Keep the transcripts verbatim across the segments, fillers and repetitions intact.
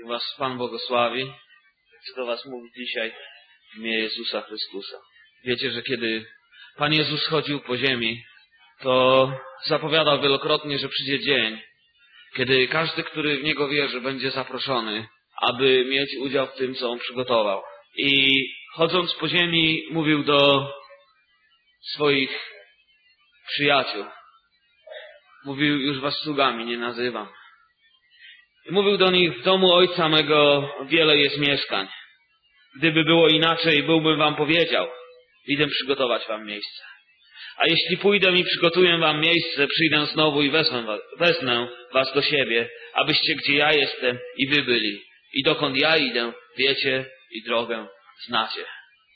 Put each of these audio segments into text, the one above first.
Niech was Pan błogosławi. Chcę do was mówić dzisiaj w imię Jezusa Chrystusa. Wiecie, że kiedy Pan Jezus chodził po ziemi, to zapowiadał wielokrotnie, że przyjdzie dzień, kiedy każdy, który w Niego wierzy, będzie zaproszony, aby mieć udział w tym, co On przygotował. I chodząc po ziemi, mówił do swoich przyjaciół. Mówił: już was sługami nie nazywam. I mówił do nich: w domu Ojca mego wiele jest mieszkań. Gdyby było inaczej, byłbym wam powiedział: idę przygotować wam miejsce. A jeśli pójdę i przygotuję wam miejsce, przyjdę znowu i wezmę was, wezmę was do siebie, abyście gdzie ja jestem i wy byli. I dokąd ja idę, wiecie i drogę znacie.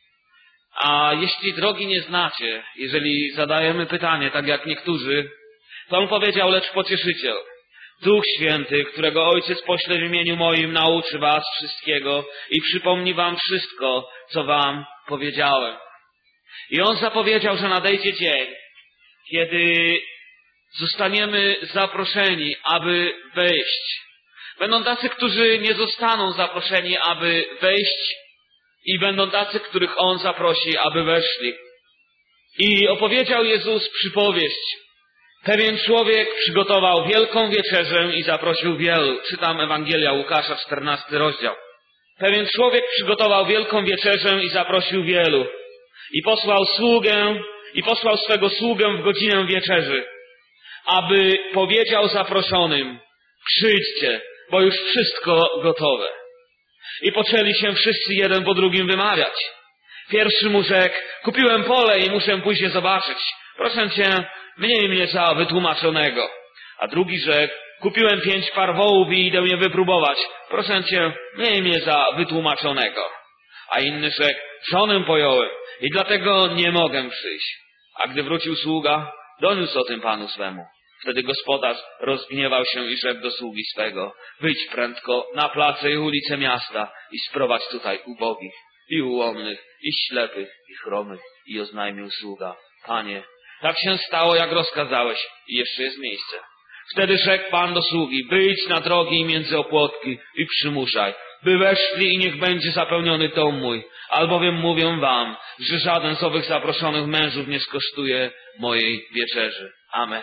A jeśli drogi nie znacie, jeżeli zadajemy pytanie, tak jak niektórzy, to On powiedział: lecz Pocieszyciel, Duch Święty, którego Ojciec pośle w imieniu moim, nauczy was wszystkiego i przypomni wam wszystko, co wam powiedziałem. I On zapowiedział, że nadejdzie dzień, kiedy zostaniemy zaproszeni, aby wejść. Będą tacy, którzy nie zostaną zaproszeni, aby wejść, i będą tacy, których On zaprosi, aby weszli. I opowiedział Jezus przypowieść. Pewien człowiek przygotował wielką wieczerzę i zaprosił wielu. Czytam Ewangelia Łukasza, czternasty rozdział. Pewien człowiek przygotował wielką wieczerzę i zaprosił wielu. I posłał sługę, i posłał swego sługę w godzinę wieczerzy, aby powiedział zaproszonym: przyjdźcie, bo już wszystko gotowe. I poczęli się wszyscy jeden po drugim wymawiać. Pierwszy mu rzekł: kupiłem pole i muszę pójść je zobaczyć. Proszę cię, mniej mnie za wytłumaczonego. A drugi rzekł: kupiłem pięć par wołów i idę je wypróbować. Proszę cię, mniej mnie za wytłumaczonego. A inny rzekł: żonę pojąłem i dlatego nie mogę przyjść. A gdy wrócił sługa, doniósł o tym panu swemu. Wtedy gospodarz rozgniewał się i rzekł do sługi swego: wyjdź prędko na place i ulice miasta i sprowadź tutaj ubogich i ułomnych i ślepych i chromych. I oznajmił sługa: panie, tak się stało, jak rozkazałeś, i jeszcze jest miejsce. Wtedy rzekł pan do sługi: wyjdź na drogi między opłotki i przymuszaj, by weszli, i niech będzie zapełniony dom mój. Albowiem mówię wam, że żaden z owych zaproszonych mężów nie skosztuje mojej wieczerzy. Amen.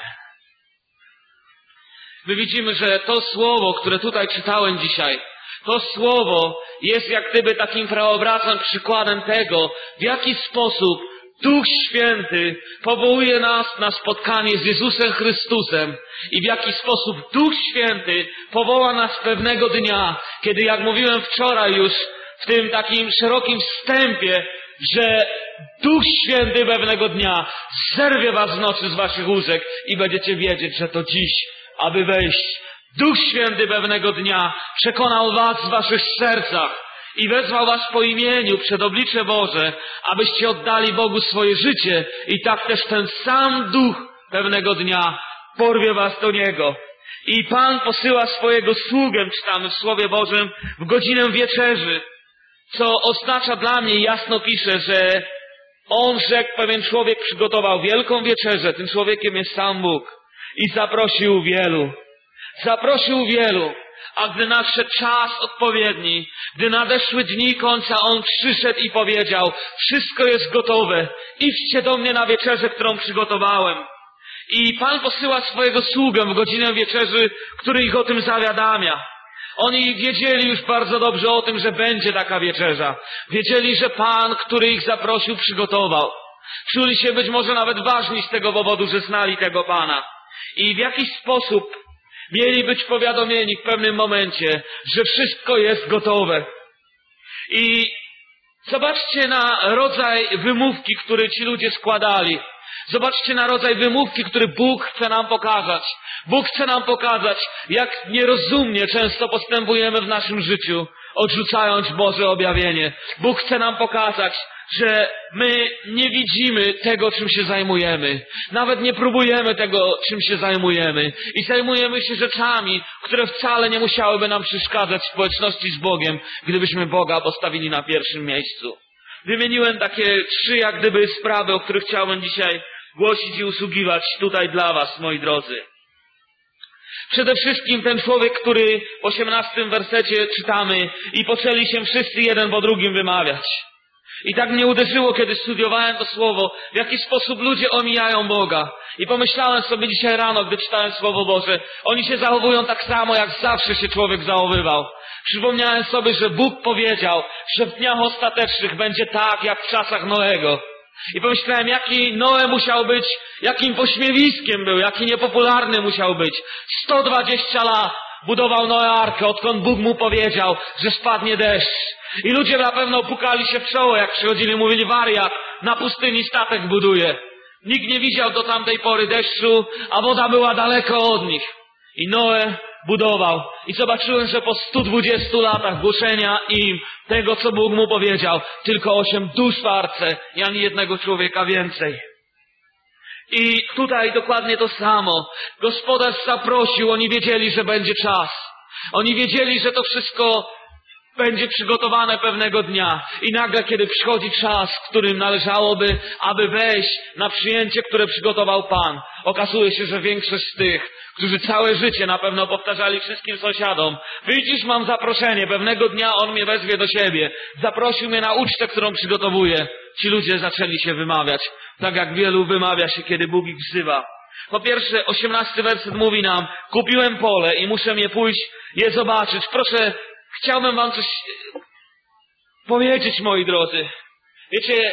My widzimy, że to słowo, które tutaj czytałem dzisiaj, to słowo jest jak gdyby takim preobrazem, przykładem tego, w jaki sposób Duch Święty powołuje nas na spotkanie z Jezusem Chrystusem i w jaki sposób Duch Święty powoła nas pewnego dnia, kiedy, jak mówiłem wczoraj już w tym takim szerokim wstępie, że Duch Święty pewnego dnia zerwie was z nocy z waszych łóżek i będziecie wiedzieć, że to dziś, aby wejść. Duch Święty pewnego dnia przekonał was w waszych sercach i wezwał was po imieniu przed oblicze Boże, abyście oddali Bogu swoje życie, i tak też ten sam Duch pewnego dnia porwie was do Niego. I Pan posyła swojego sługę, czytamy w Słowie Bożym, w godzinę wieczerzy, co oznacza dla mnie, jasno pisze, że On rzekł, pewien człowiek przygotował wielką wieczerzę, tym człowiekiem jest sam Bóg, i zaprosił wielu. Zaprosił wielu. A gdy nadszedł czas odpowiedni, gdy nadeszły dni końca, On przyszedł i powiedział: wszystko jest gotowe, idźcie do mnie na wieczerzę, którą przygotowałem. I Pan posyła swojego sługę w godzinę wieczerzy, który ich o tym zawiadamia. Oni wiedzieli już bardzo dobrze o tym, że będzie taka wieczerza. Wiedzieli, że Pan, który ich zaprosił, przygotował. Czuli się być może nawet ważni z tego powodu, że znali tego Pana. I w jakiś sposób mieli być powiadomieni w pewnym momencie, że wszystko jest gotowe. I zobaczcie na rodzaj wymówki, który ci ludzie składali. Zobaczcie na rodzaj wymówki, który Bóg chce nam pokazać. Bóg chce nam pokazać, jak nierozumnie często postępujemy w naszym życiu, odrzucając Boże objawienie. Bóg chce nam pokazać, że my nie widzimy tego, czym się zajmujemy. Nawet nie próbujemy tego, czym się zajmujemy. I zajmujemy się rzeczami, które wcale nie musiałyby nam przeszkadzać w społeczności z Bogiem, gdybyśmy Boga postawili na pierwszym miejscu. Wymieniłem takie trzy, jak gdyby, sprawy, o których chciałem dzisiaj głosić i usługiwać tutaj dla was, moi drodzy. Przede wszystkim ten człowiek, który w osiemnastym wersecie czytamy i poczęli się wszyscy jeden po drugim wymawiać. I tak mnie uderzyło, kiedy studiowałem to słowo, w jaki sposób ludzie omijają Boga. I pomyślałem sobie dzisiaj rano, gdy czytałem Słowo Boże, oni się zachowują tak samo, jak zawsze się człowiek zachowywał. Przypomniałem sobie, że Bóg powiedział, że w dniach ostatecznych będzie tak, jak w czasach Noego. I pomyślałem, jaki Noe musiał być, jakim pośmiewiskiem był, jaki niepopularny musiał być. sto dwadzieścia lat budował Noe arkę, odkąd Bóg mu powiedział, że spadnie deszcz. I ludzie na pewno pukali się w czoło, jak przychodzili, mówili, wariat, na pustyni statek buduje. Nikt nie widział do tamtej pory deszczu, a woda była daleko od nich. I Noe budował. I zobaczyłem, że po stu dwudziestu latach głoszenia im tego, co Bóg mu powiedział, tylko osiem dusz w arce i ani jednego człowieka więcej. I tutaj dokładnie to samo. Gospodarz zaprosił, oni wiedzieli, że będzie czas. Oni wiedzieli, że to wszystko będzie przygotowane pewnego dnia. I nagle, kiedy przychodzi czas, w którym należałoby, aby wejść na przyjęcie, które przygotował Pan, okazuje się, że większość z tych, którzy całe życie na pewno powtarzali wszystkim sąsiadom, widzisz, mam zaproszenie, pewnego dnia On mnie wezwie do siebie. Zaprosił mnie na ucztę, którą przygotowuje. Ci ludzie zaczęli się wymawiać, tak jak wielu wymawia się, kiedy Bóg ich wzywa. Po pierwsze, osiemnasty werset mówi nam, kupiłem pole i muszę je pójść, je zobaczyć. Proszę, chciałbym wam coś powiedzieć, moi drodzy. Wiecie,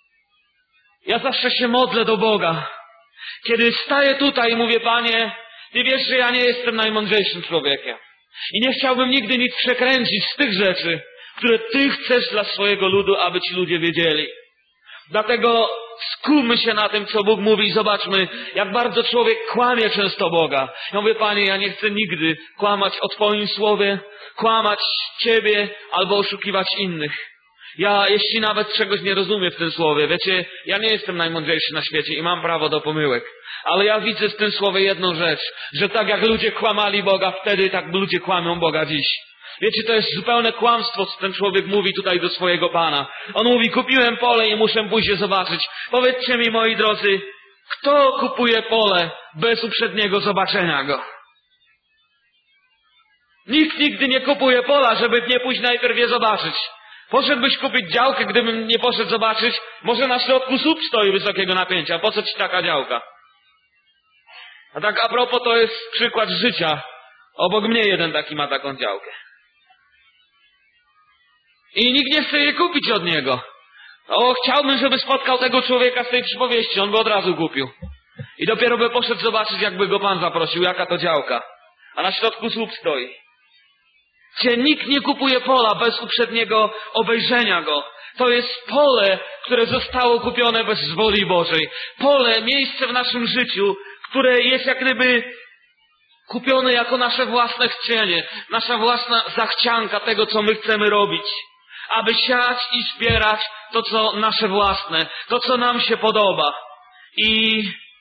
ja zawsze się modlę do Boga. Kiedy staję tutaj i mówię, Panie, Ty wiesz, że ja nie jestem najmądrzejszym człowiekiem. I nie chciałbym nigdy nic przekręcić z tych rzeczy, które Ty chcesz dla swojego ludu, aby ci ludzie wiedzieli. Dlatego skupmy się na tym, co Bóg mówi i zobaczmy, jak bardzo człowiek kłamie często Boga. Ja mówię, Panie, ja nie chcę nigdy kłamać o Twoim słowie, kłamać Ciebie albo oszukiwać innych. Ja, jeśli nawet czegoś nie rozumiem w tym słowie, wiecie, ja nie jestem najmądrzejszy na świecie i mam prawo do pomyłek. Ale ja widzę w tym słowie jedną rzecz, że tak jak ludzie kłamali Boga wtedy, tak ludzie kłamią Boga dziś. Wiecie, to jest zupełne kłamstwo, co ten człowiek mówi tutaj do swojego Pana. On mówi, kupiłem pole i muszę pójść je zobaczyć. Powiedzcie mi, moi drodzy, kto kupuje pole bez uprzedniego zobaczenia go? Nikt nigdy nie kupuje pola, żeby nie pójść najpierw je zobaczyć. Poszedłbyś kupić działkę, gdybym nie poszedł zobaczyć? Może na środku słup stoi wysokiego napięcia. Po co ci taka działka? A tak a propos, to jest przykład życia. Obok mnie jeden taki ma taką działkę. I nikt nie chce jej kupić od niego. O, chciałbym, żeby spotkał tego człowieka z tej przypowieści. On by od razu kupił. I dopiero by poszedł zobaczyć, jakby go Pan zaprosił, jaka to działka. A na środku słup stoi. Gdzie nikt nie kupuje pola bez uprzedniego obejrzenia go. To jest pole, które zostało kupione bez woli Bożej. Pole, miejsce w naszym życiu, które jest jak gdyby kupione jako nasze własne chcienie, nasza własna zachcianka tego, co my chcemy robić. Aby siać i zbierać to, co nasze własne, to, co nam się podoba. I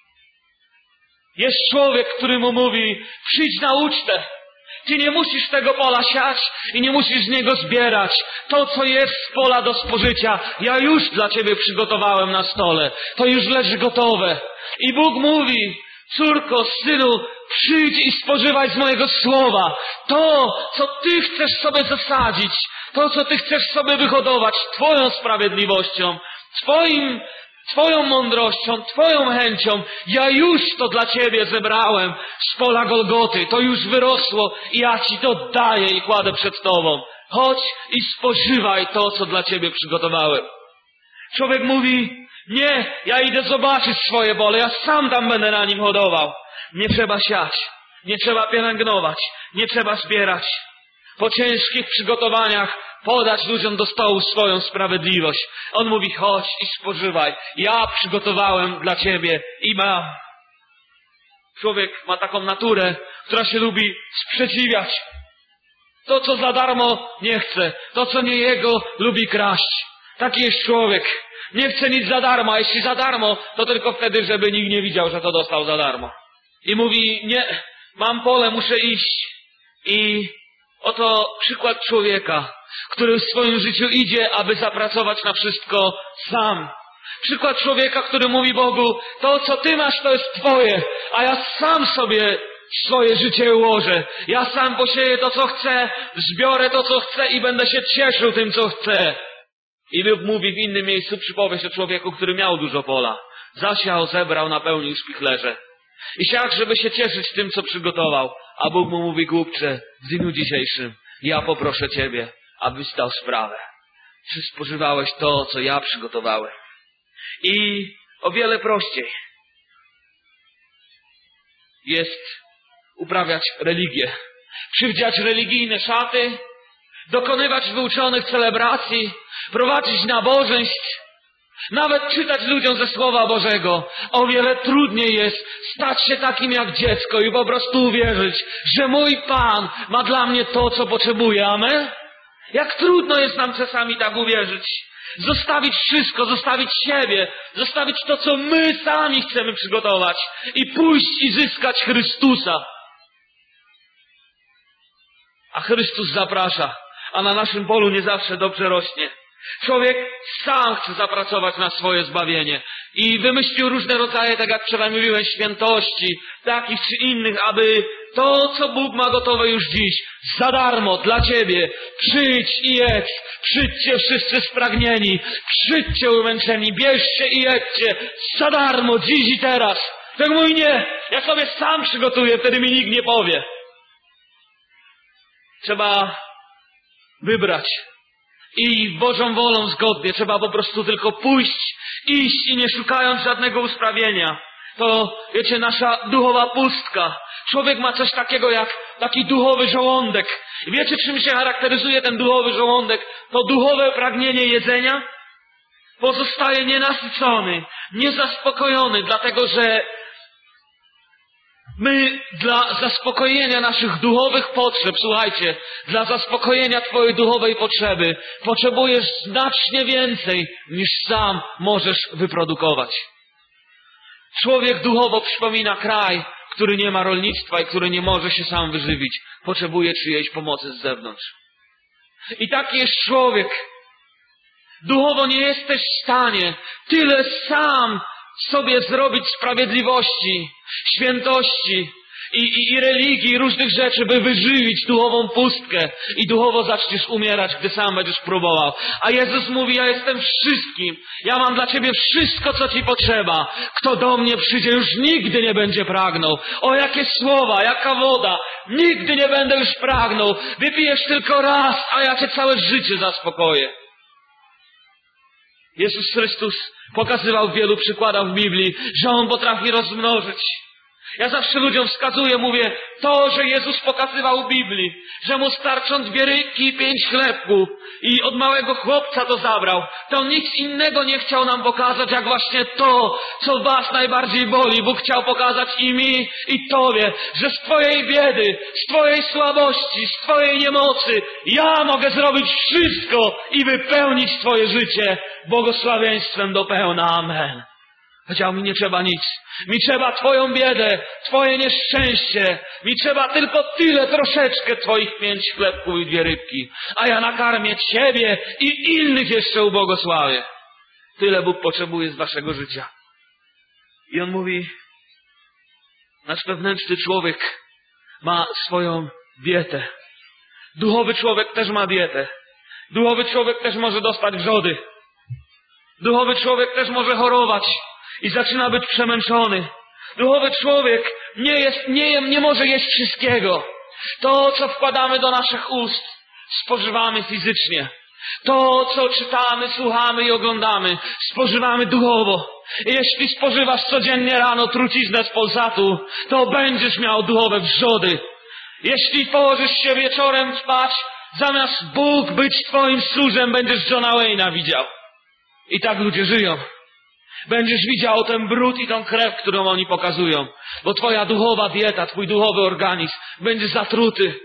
jest człowiek, który mu mówi, przyjdź na ucztę. Ty nie musisz tego pola siać i nie musisz z niego zbierać. To, co jest z pola do spożycia, ja już dla ciebie przygotowałem na stole. To już leży gotowe. I Bóg mówi, córko, synu, przyjdź i spożywaj z mojego słowa. To, co ty chcesz sobie zasadzić, to, co ty chcesz sobie wyhodować twoją sprawiedliwością, twoim Twoją mądrością, Twoją chęcią, ja już to dla Ciebie zebrałem z pola Golgoty. To już wyrosło i ja Ci to daję i kładę przed Tobą. Chodź i spożywaj to, co dla Ciebie przygotowałem. Człowiek mówi, nie, ja idę zobaczyć swoje pole, ja sam tam będę na nim hodował. Nie trzeba siać, nie trzeba pielęgnować, nie trzeba zbierać. Po ciężkich przygotowaniach podać ludziom do stołu swoją sprawiedliwość. On mówi, chodź i spożywaj. Ja przygotowałem dla ciebie i mam. Człowiek ma taką naturę, która się lubi sprzeciwiać. To, co za darmo, nie chce. To, co nie jego, lubi kraść. Taki jest człowiek. Nie chce nic za darmo, a jeśli za darmo, to tylko wtedy, żeby nikt nie widział, że to dostał za darmo. I mówi, nie, mam pole, muszę iść. I oto przykład człowieka, który w swoim życiu idzie, aby zapracować na wszystko sam. Przykład człowieka, który mówi Bogu, to co Ty masz, to jest Twoje, a ja sam sobie swoje życie ułożę. Ja sam posieję to, co chcę, zbiorę to, co chcę i będę się cieszył tym, co chcę. I Bóg mówi w innym miejscu przypowieść o człowieku, który miał dużo pola. Zasiał, zebrał, napełnił szpichlerze. I siak, żeby się cieszyć tym, co przygotował. A Bóg mu mówi: głupcze, w dniu dzisiejszym ja poproszę Ciebie, abyś dał sprawę. Czy spożywałeś to, co ja przygotowałem? I o wiele prościej jest uprawiać religię. Przywdziać religijne szaty, dokonywać wyuczonych celebracji, prowadzić nabożeństw, nawet czytać ludziom ze Słowa Bożego. O wiele trudniej jest stać się takim jak dziecko i po prostu uwierzyć, że mój Pan ma dla mnie to, co potrzebuję. Amen? Jak trudno jest nam czasami tak uwierzyć. Zostawić wszystko, zostawić siebie, zostawić to, co my sami chcemy przygotować i pójść i zyskać Chrystusa. A Chrystus zaprasza, a na naszym polu nie zawsze dobrze rośnie. Człowiek sam chce zapracować na swoje zbawienie i wymyślił różne rodzaje, tak jak wczoraj mówiłem, świętości, takich czy innych, aby to, co Bóg ma gotowe już dziś, za darmo dla Ciebie, przyjdź i jedz, przyjdźcie wszyscy spragnieni, przyjdźcie umęczeni, bierzcie i jedźcie, za darmo, dziś i teraz. Tak mówi: nie, ja sobie sam przygotuję, wtedy mi nikt nie powie. Trzeba wybrać. I Bożą wolą zgodnie trzeba po prostu tylko pójść, iść i nie szukając żadnego usprawienia. To, wiecie, nasza duchowa pustka. Człowiek ma coś takiego jak taki duchowy żołądek. I wiecie, czym się charakteryzuje ten duchowy żołądek? To duchowe pragnienie jedzenia pozostaje nienasycony, niezaspokojony, dlatego że my dla zaspokojenia naszych duchowych potrzeb, słuchajcie, dla zaspokojenia Twojej duchowej potrzeby potrzebujesz znacznie więcej, niż sam możesz wyprodukować. Człowiek duchowo przypomina kraj, który nie ma rolnictwa i który nie może się sam wyżywić. Potrzebuje czyjejś pomocy z zewnątrz. I taki jest człowiek. Duchowo nie jesteś w stanie tyle sam sobie zrobić sprawiedliwości, świętości i, i, i religii, i różnych rzeczy, by wyżywić duchową pustkę i duchowo zaczniesz umierać, gdy sam będziesz próbował. A Jezus mówi: ja jestem wszystkim, ja mam dla Ciebie wszystko, co Ci potrzeba. Kto do mnie przyjdzie, już nigdy nie będzie pragnął. O, jakie słowa, jaka woda, nigdy nie będę już pragnął. Wypijesz tylko raz, a ja Cię całe życie zaspokoję. Jezus Chrystus pokazywał w wielu przykładach w Biblii, że On potrafi rozmnożyć. Ja zawsze ludziom wskazuję, mówię, to, że Jezus pokazywał w Biblii, że Mu starczą dwie rybki i pięć chlebków i od małego chłopca to zabrał, to On nic innego nie chciał nam pokazać, jak właśnie to, co Was najbardziej boli. Bóg chciał pokazać i mi, i Tobie, że z Twojej biedy, z Twojej słabości, z Twojej niemocy ja mogę zrobić wszystko i wypełnić Twoje życie błogosławieństwem do pełna. Amen. Powiedział: mi nie trzeba nic. Mi trzeba Twoją biedę, Twoje nieszczęście. Mi trzeba tylko tyle, troszeczkę Twoich pięć chlebków i dwie rybki. A ja nakarmię Ciebie i innych jeszcze ubłogosławię. Tyle Bóg potrzebuje z Waszego życia. I On mówi: nasz wewnętrzny człowiek ma swoją dietę. Duchowy człowiek też ma dietę. Duchowy człowiek też może dostać wrzody. Duchowy człowiek też może chorować i zaczyna być przemęczony. Duchowy człowiek nie jest, nie, nie może jeść wszystkiego. To, co wkładamy do naszych ust, spożywamy fizycznie. To, co czytamy, słuchamy i oglądamy, spożywamy duchowo. I jeśli spożywasz codziennie rano truciznę z Polsatu, to będziesz miał duchowe wrzody. Jeśli położysz się wieczorem spać, zamiast Bóg być Twoim stróżem, będziesz Johna Wayne'a widział. I tak ludzie żyją. Będziesz widział ten brud i tą krew, którą oni pokazują. Bo Twoja duchowa dieta, Twój duchowy organizm będzie zatruty.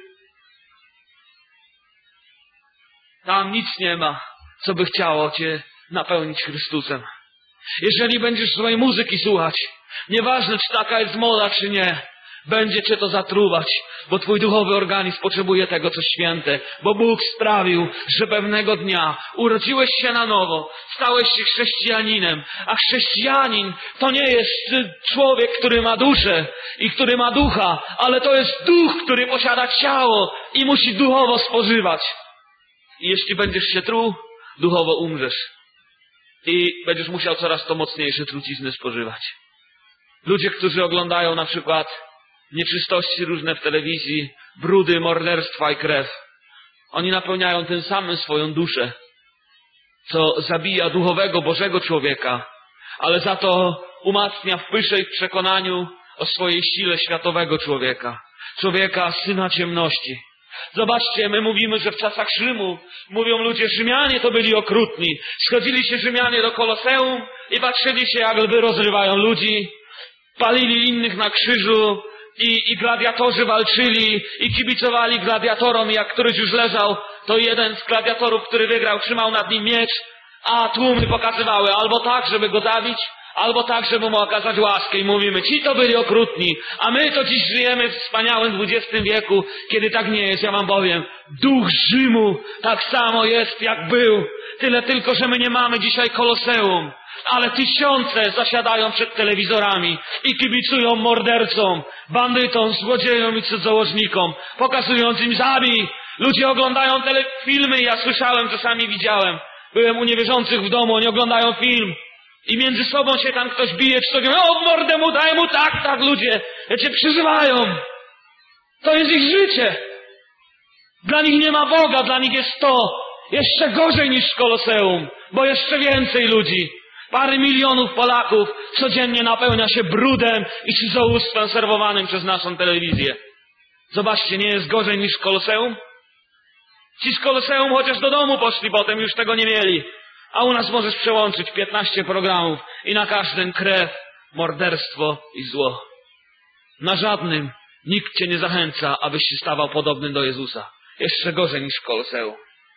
Tam nic nie ma, co by chciało Cię napełnić Chrystusem. Jeżeli będziesz złej muzyki słuchać, nieważne czy taka jest moda, czy nie, Będzie cię to zatruwać, bo twój duchowy organizm potrzebuje tego, co święte, bo Bóg sprawił, że pewnego dnia urodziłeś się na nowo, stałeś się chrześcijaninem, a chrześcijanin to nie jest człowiek, który ma duszę i który ma ducha, ale to jest duch, który posiada ciało i musi duchowo spożywać. I jeśli będziesz się truł, duchowo umrzesz. I będziesz musiał coraz to mocniejsze trucizny spożywać. Ludzie, którzy oglądają na przykład nieczystości różne w telewizji, brudy, morderstwa i krew, oni napełniają tym samym swoją duszę, co zabija duchowego, Bożego człowieka, ale za to umacnia w pysze i w przekonaniu o swojej sile światowego człowieka, człowieka syna ciemności. Zobaczcie, my mówimy, że w czasach Rzymu, mówią ludzie, Rzymianie to byli okrutni. Schodzili się Rzymianie do Koloseum i patrzyli się, jak lwy rozrywają ludzi, palili innych na krzyżu i, i gladiatorzy walczyli i kibicowali gladiatorom. I jak któryś już leżał, to jeden z gladiatorów, który wygrał, trzymał nad nim miecz, a tłumy pokazywały albo tak, żeby go zabić, albo tak, żeby mu okazać łaskę. I mówimy, ci to byli okrutni, a my to dziś żyjemy w wspaniałym dwudziestym wieku, kiedy tak nie jest. Ja wam powiem, duch Rzymu tak samo jest, jak był. Tyle tylko, że my nie mamy dzisiaj Koloseum, ale tysiące zasiadają przed telewizorami i kibicują mordercom, bandytom, złodziejom i cudzołożnikom, pokazując im zabij. Ludzie oglądają telefilmy, ja słyszałem, czasami widziałem. Byłem u niewierzących w domu, oni oglądają film. I między sobą się tam ktoś bije, czy to o, mordę mu, daj mu, tak, tak, ludzie, wiecie, przeżywają. To jest ich życie. Dla nich nie ma Boga, dla nich jest to jeszcze gorzej niż w Koloseum, bo jeszcze więcej ludzi, parę milionów Polaków codziennie napełnia się brudem i cudzołóstwem serwowanym przez naszą telewizję. Zobaczcie, nie jest gorzej niż w Koloseum? Ci z Koloseum chociaż do domu poszli potem, już tego nie mieli. A u nas możesz przełączyć piętnaście programów i na każdym krew, morderstwo i zło. Na żadnym nikt cię nie zachęca, abyś się stawał podobnym do Jezusa. Jeszcze gorzej niż w Koloseum.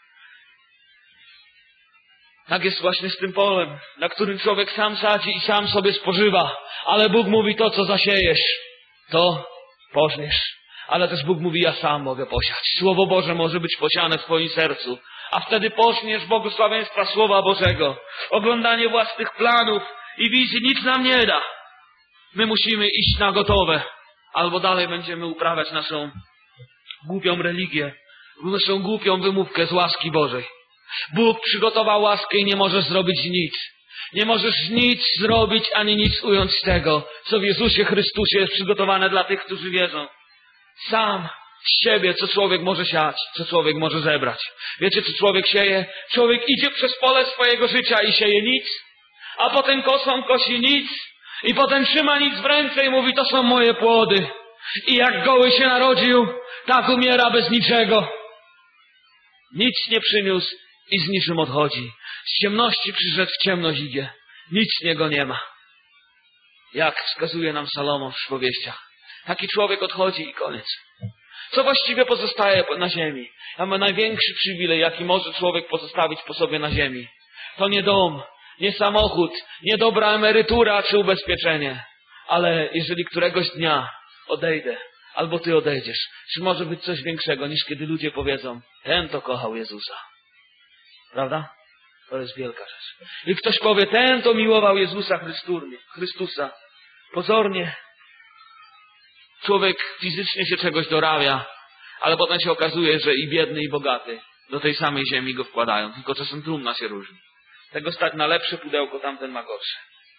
Tak jest właśnie z tym polem, na którym człowiek sam sadzi i sam sobie spożywa. Ale Bóg mówi, to co zasiejesz, to pożniesz. Ale też Bóg mówi, ja sam mogę posiać. Słowo Boże może być posiane w twoim sercu. A wtedy poczniesz błogosławieństwa Słowa Bożego. Oglądanie własnych planów i wizji nic nam nie da. My musimy iść na gotowe. Albo dalej będziemy uprawiać naszą głupią religię, naszą głupią wymówkę z łaski Bożej. Bóg przygotował łaskę i nie możesz zrobić nic. Nie możesz nic zrobić, ani nic ująć z tego, co w Jezusie Chrystusie jest przygotowane dla tych, którzy wierzą. Sam z siebie, co człowiek może siać, co człowiek może zebrać. Wiecie, co człowiek sieje? Człowiek idzie przez pole swojego życia i sieje nic, a potem kosą kosi nic i potem trzyma nic w ręce i mówi, to są moje płody. I jak goły się narodził, tak umiera bez niczego. Nic nie przyniósł i z niczym odchodzi. Z ciemności przyszedł, w ciemność idzie. Nic z niego nie ma. Jak wskazuje nam Salomon w przypowieściach. Taki człowiek odchodzi i koniec. Co właściwie pozostaje na ziemi? A ma największy przywilej, jaki może człowiek pozostawić po sobie na ziemi. To nie dom, nie samochód, nie dobra emerytura czy ubezpieczenie. Ale jeżeli któregoś dnia odejdę, albo ty odejdziesz, czy może być coś większego, niż kiedy ludzie powiedzą, ten to kochał Jezusa. Prawda? To jest wielka rzecz. I ktoś powie, ten to miłował Jezusa Chrystusa. Pozornie. Człowiek fizycznie się czegoś dorabia, ale potem się okazuje, że i biedny, i bogaty do tej samej ziemi go wkładają. Tylko czasem trumna się różni. Tego stać na lepsze pudełko, tamten ma gorsze.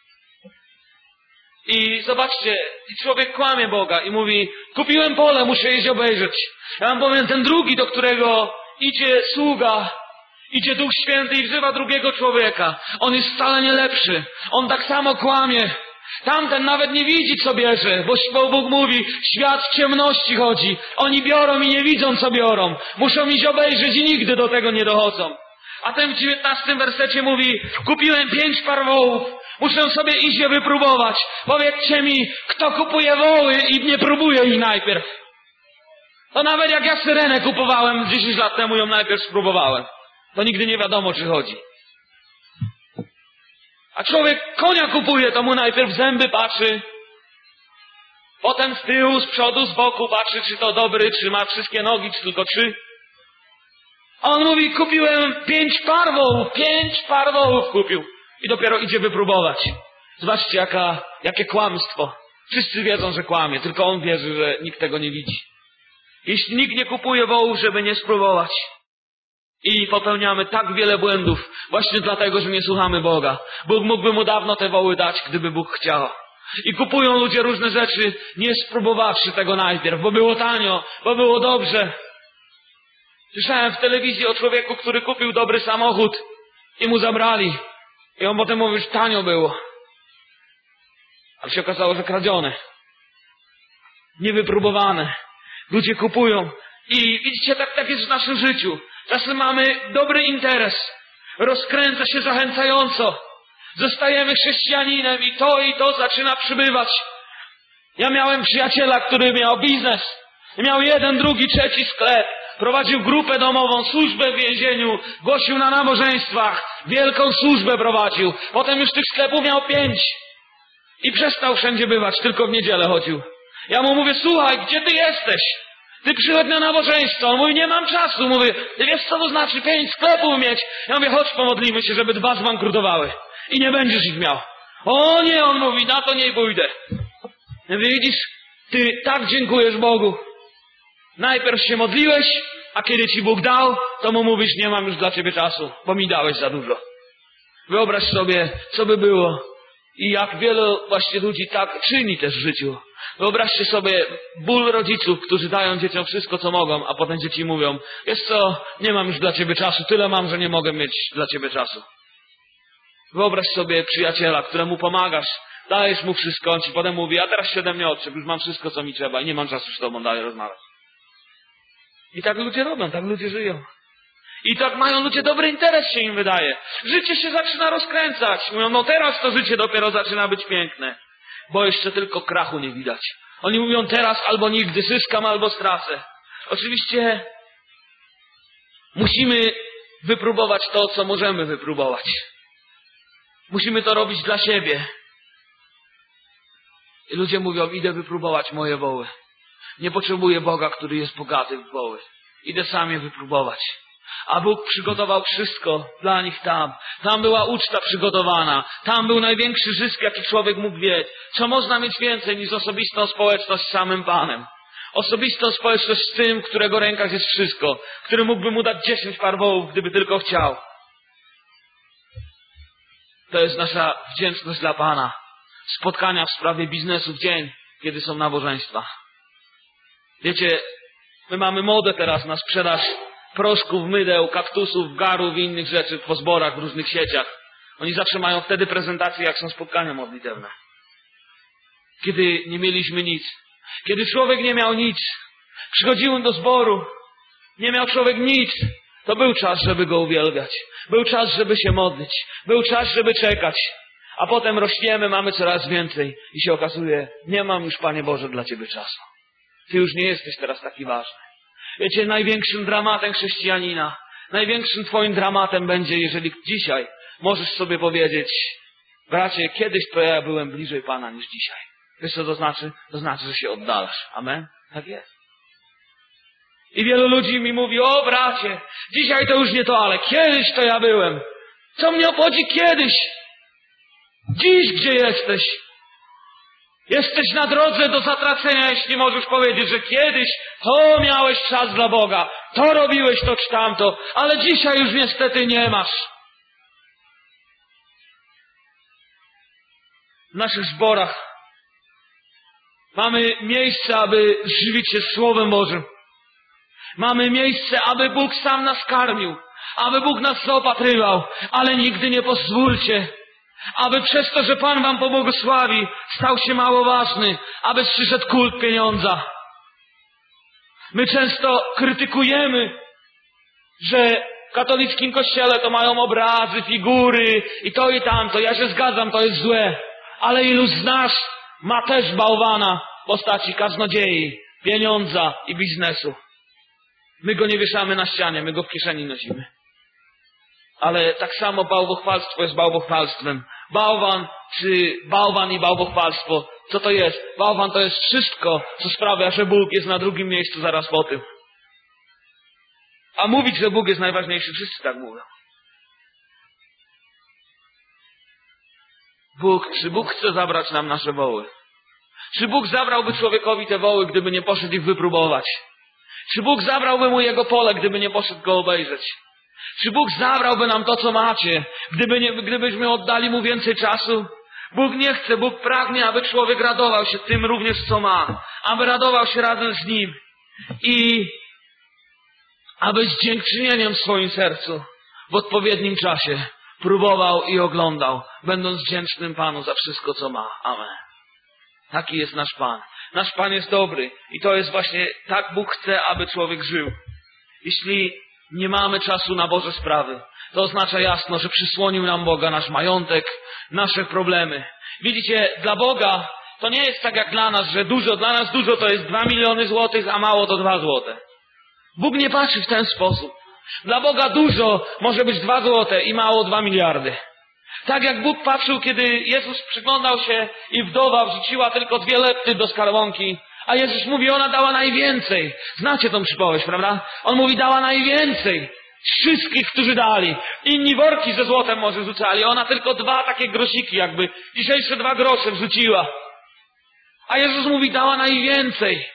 I zobaczcie, człowiek kłamie Boga i mówi, kupiłem pole, muszę jeść obejrzeć. Ja wam powiem, ten drugi, do którego idzie sługa, idzie Duch Święty i wzywa drugiego człowieka. On jest wcale nie lepszy. On tak samo kłamie. Tamten nawet nie widzi, co bierze, bo Bóg mówi, świat w ciemności chodzi. Oni biorą i nie widzą, co biorą. Muszą iść obejrzeć i nigdy do tego nie dochodzą. A ten w dziewiętnastym wersecie mówi, kupiłem pięć par wołów, muszę sobie iść je wypróbować. Powiedzcie mi, kto kupuje woły i nie próbuje ich najpierw? To nawet jak ja syrenę kupowałem dziesięć lat temu, ją najpierw spróbowałem. To nigdy nie wiadomo, czy chodzi. A człowiek konia kupuje, to mu najpierw zęby patrzy, Potem z tyłu, z przodu, z boku patrzy, czy to dobry, czy ma wszystkie nogi, czy tylko trzy. A on mówi, kupiłem pięć par wołów, pięć par wołów kupił. I dopiero idzie wypróbować. Zobaczcie, jaka, jakie kłamstwo. Wszyscy wiedzą, że kłamie, tylko on wierzy, że nikt tego nie widzi. Jeśli nikt nie kupuje wołów, żeby nie spróbować. I popełniamy tak wiele błędów, właśnie dlatego, że nie słuchamy Boga. Bóg mógłby mu dawno te woły dać, gdyby Bóg chciał. I kupują ludzie różne rzeczy, nie spróbowawszy tego najpierw, bo było tanio, bo było dobrze. Słyszałem w telewizji o człowieku, który kupił dobry samochód i mu zabrali. I on potem mówił, że tanio było. A się okazało, że kradzione. Niewypróbowane. Ludzie kupują. I widzicie, tak, tak jest w naszym życiu. Czasem mamy dobry interes. Rozkręca się zachęcająco. Zostajemy chrześcijaninem i to i to zaczyna przybywać. Ja miałem przyjaciela, który miał biznes. Miał jeden, drugi, trzeci sklep. Prowadził grupę domową, służbę w więzieniu. Głosił na nabożeństwach. Wielką służbę prowadził. Potem już tych sklepów miał pięć. I przestał wszędzie bywać, tylko w niedzielę chodził. Ja mu mówię, słuchaj, gdzie ty jesteś? Ty przychodź na nabożeństwo. On mówi, nie mam czasu. Mówię, ty wiesz co to znaczy pięć sklepów mieć? Ja mówię, chodź pomodlimy się, żeby dwa zbankrutowały. I nie będziesz ich miał. O nie, on mówi, na to nie pójdę. Ja mówię, widzisz, ty tak dziękujesz Bogu. Najpierw się modliłeś, a kiedy ci Bóg dał, to mu mówisz, nie mam już dla ciebie czasu, bo mi dałeś za dużo. Wyobraź sobie, co by było i jak wielu właśnie ludzi tak czyni też w życiu. Wyobraźcie sobie ból rodziców, którzy dają dzieciom wszystko, co mogą, a potem dzieci mówią, wiesz co, nie mam już dla ciebie czasu, tyle mam, że nie mogę mieć dla ciebie czasu. Wyobraź sobie przyjaciela, któremu pomagasz, dajesz mu wszystko, on ci potem mówi, a teraz się ode mnie odczep, już mam wszystko, co mi trzeba i nie mam czasu z tobą dalej rozmawiać. I tak ludzie robią, tak ludzie żyją. I tak mają ludzie dobry interes, się im wydaje. Życie się zaczyna rozkręcać. Mówią, no teraz to życie dopiero zaczyna być piękne. Bo jeszcze tylko krachu nie widać. Oni mówią teraz albo nigdy, zyskam albo stracę. Oczywiście musimy wypróbować to, co możemy wypróbować. Musimy to robić dla siebie. I ludzie mówią, idę wypróbować moje woły. Nie potrzebuję Boga, który jest bogaty w woły. Idę sam je wypróbować. A Bóg przygotował wszystko dla nich tam. Tam była uczta przygotowana. Tam był największy zysk, jaki człowiek mógł mieć. Co można mieć więcej niż osobistą społeczność z samym Panem? Osobistą społeczność z tym, w którego rękach jest wszystko. Który mógłby mu dać dziesięć par wołów, gdyby tylko chciał. To jest nasza wdzięczność dla Pana. Spotkania w sprawie biznesu w dzień, kiedy są nabożeństwa. Wiecie, my mamy modę teraz na sprzedaż proszków, mydeł, kaktusów, garów i innych rzeczy po zborach w różnych sieciach. Oni zawsze mają wtedy prezentacje, jak są spotkania modlitewne. Kiedy nie mieliśmy nic. Kiedy człowiek nie miał nic. Przychodziłem do zboru. Nie miał człowiek nic. To był czas, żeby go uwielbiać. Był czas, żeby się modlić. Był czas, żeby czekać. A potem rośniemy, mamy coraz więcej. I się okazuje, nie mam już, Panie Boże, dla Ciebie czasu. Ty już nie jesteś teraz taki ważny. Wiecie, największym dramatem chrześcijanina, największym Twoim dramatem będzie, jeżeli dzisiaj możesz sobie powiedzieć, bracie, kiedyś to ja byłem bliżej Pana niż dzisiaj. Wiesz co to znaczy? To znaczy, że się oddalasz. Amen? Tak jest. I wielu ludzi mi mówi, o bracie, dzisiaj to już nie to, ale kiedyś to ja byłem. Co mnie obchodzi kiedyś? Dziś gdzie jesteś? Jesteś na drodze do zatracenia, jeśli możesz powiedzieć, że kiedyś to miałeś czas dla Boga, to robiłeś to czy tamto, ale dzisiaj już niestety nie masz. W naszych zborach mamy miejsce, aby żywić się Słowem Bożym. Mamy miejsce, aby Bóg sam nas karmił, aby Bóg nas zaopatrywał, ale nigdy nie pozwólcie, aby przez to, że Pan wam pobłogosławi, stał się mało ważny, aby przyszedł kult pieniądza. My często krytykujemy, że w katolickim kościele to mają obrazy, figury i to i tamto. Ja się zgadzam, to jest złe. Ale ilu z nas ma też bałwana w postaci kaznodziei, pieniądza i biznesu. My go nie wieszamy na ścianie, my go w kieszeni nosimy. Ale tak samo bałwochwalstwo jest bałwochwalstwem. Bałwan czy bałwan i bałwochwalstwo Co to jest? Bałwan to jest wszystko, co sprawia, że Bóg jest na drugim miejscu zaraz po tym. A mówić, że Bóg jest najważniejszy, wszyscy tak mówią. Bóg, czy Bóg chce zabrać nam nasze woły? Czy Bóg zabrałby człowiekowi te woły, gdyby nie poszedł ich wypróbować? Czy Bóg zabrałby mu jego pole, gdyby nie poszedł go obejrzeć? Czy Bóg zabrałby nam to, co macie, gdyby nie, gdybyśmy oddali mu więcej czasu? Bóg nie chce, Bóg pragnie, aby człowiek radował się tym również, co ma. Aby radował się razem z Nim. I aby z dziękczynieniem w swoim sercu w odpowiednim czasie próbował i oglądał, będąc wdzięcznym Panu za wszystko, co ma. Amen. Taki jest nasz Pan. Nasz Pan jest dobry i to jest właśnie, tak Bóg chce, aby człowiek żył. Jeśli nie mamy czasu na Boże sprawy, to oznacza jasno, że przysłonił nam Boga nasz majątek, nasze problemy. Widzicie, dla Boga to nie jest tak jak dla nas, że dużo, dla nas dużo to jest dwa miliony złotych, a mało to dwa złote. Bóg nie patrzy w ten sposób. Dla Boga dużo może być dwa złote i mało dwa miliardy. Tak jak Bóg patrzył, kiedy Jezus przyglądał się i wdowa wrzuciła tylko dwie lepty do skarbonki, a Jezus mówi, ona dała najwięcej. Znacie tą przypowieść, prawda? On mówi, dała najwięcej. Wszystkich, którzy dali. Inni worki ze złotem może rzucali. Ona tylko dwa takie grosiki jakby. Dzisiejsze dwa grosze wrzuciła. A Jezus mówi, dała najwięcej.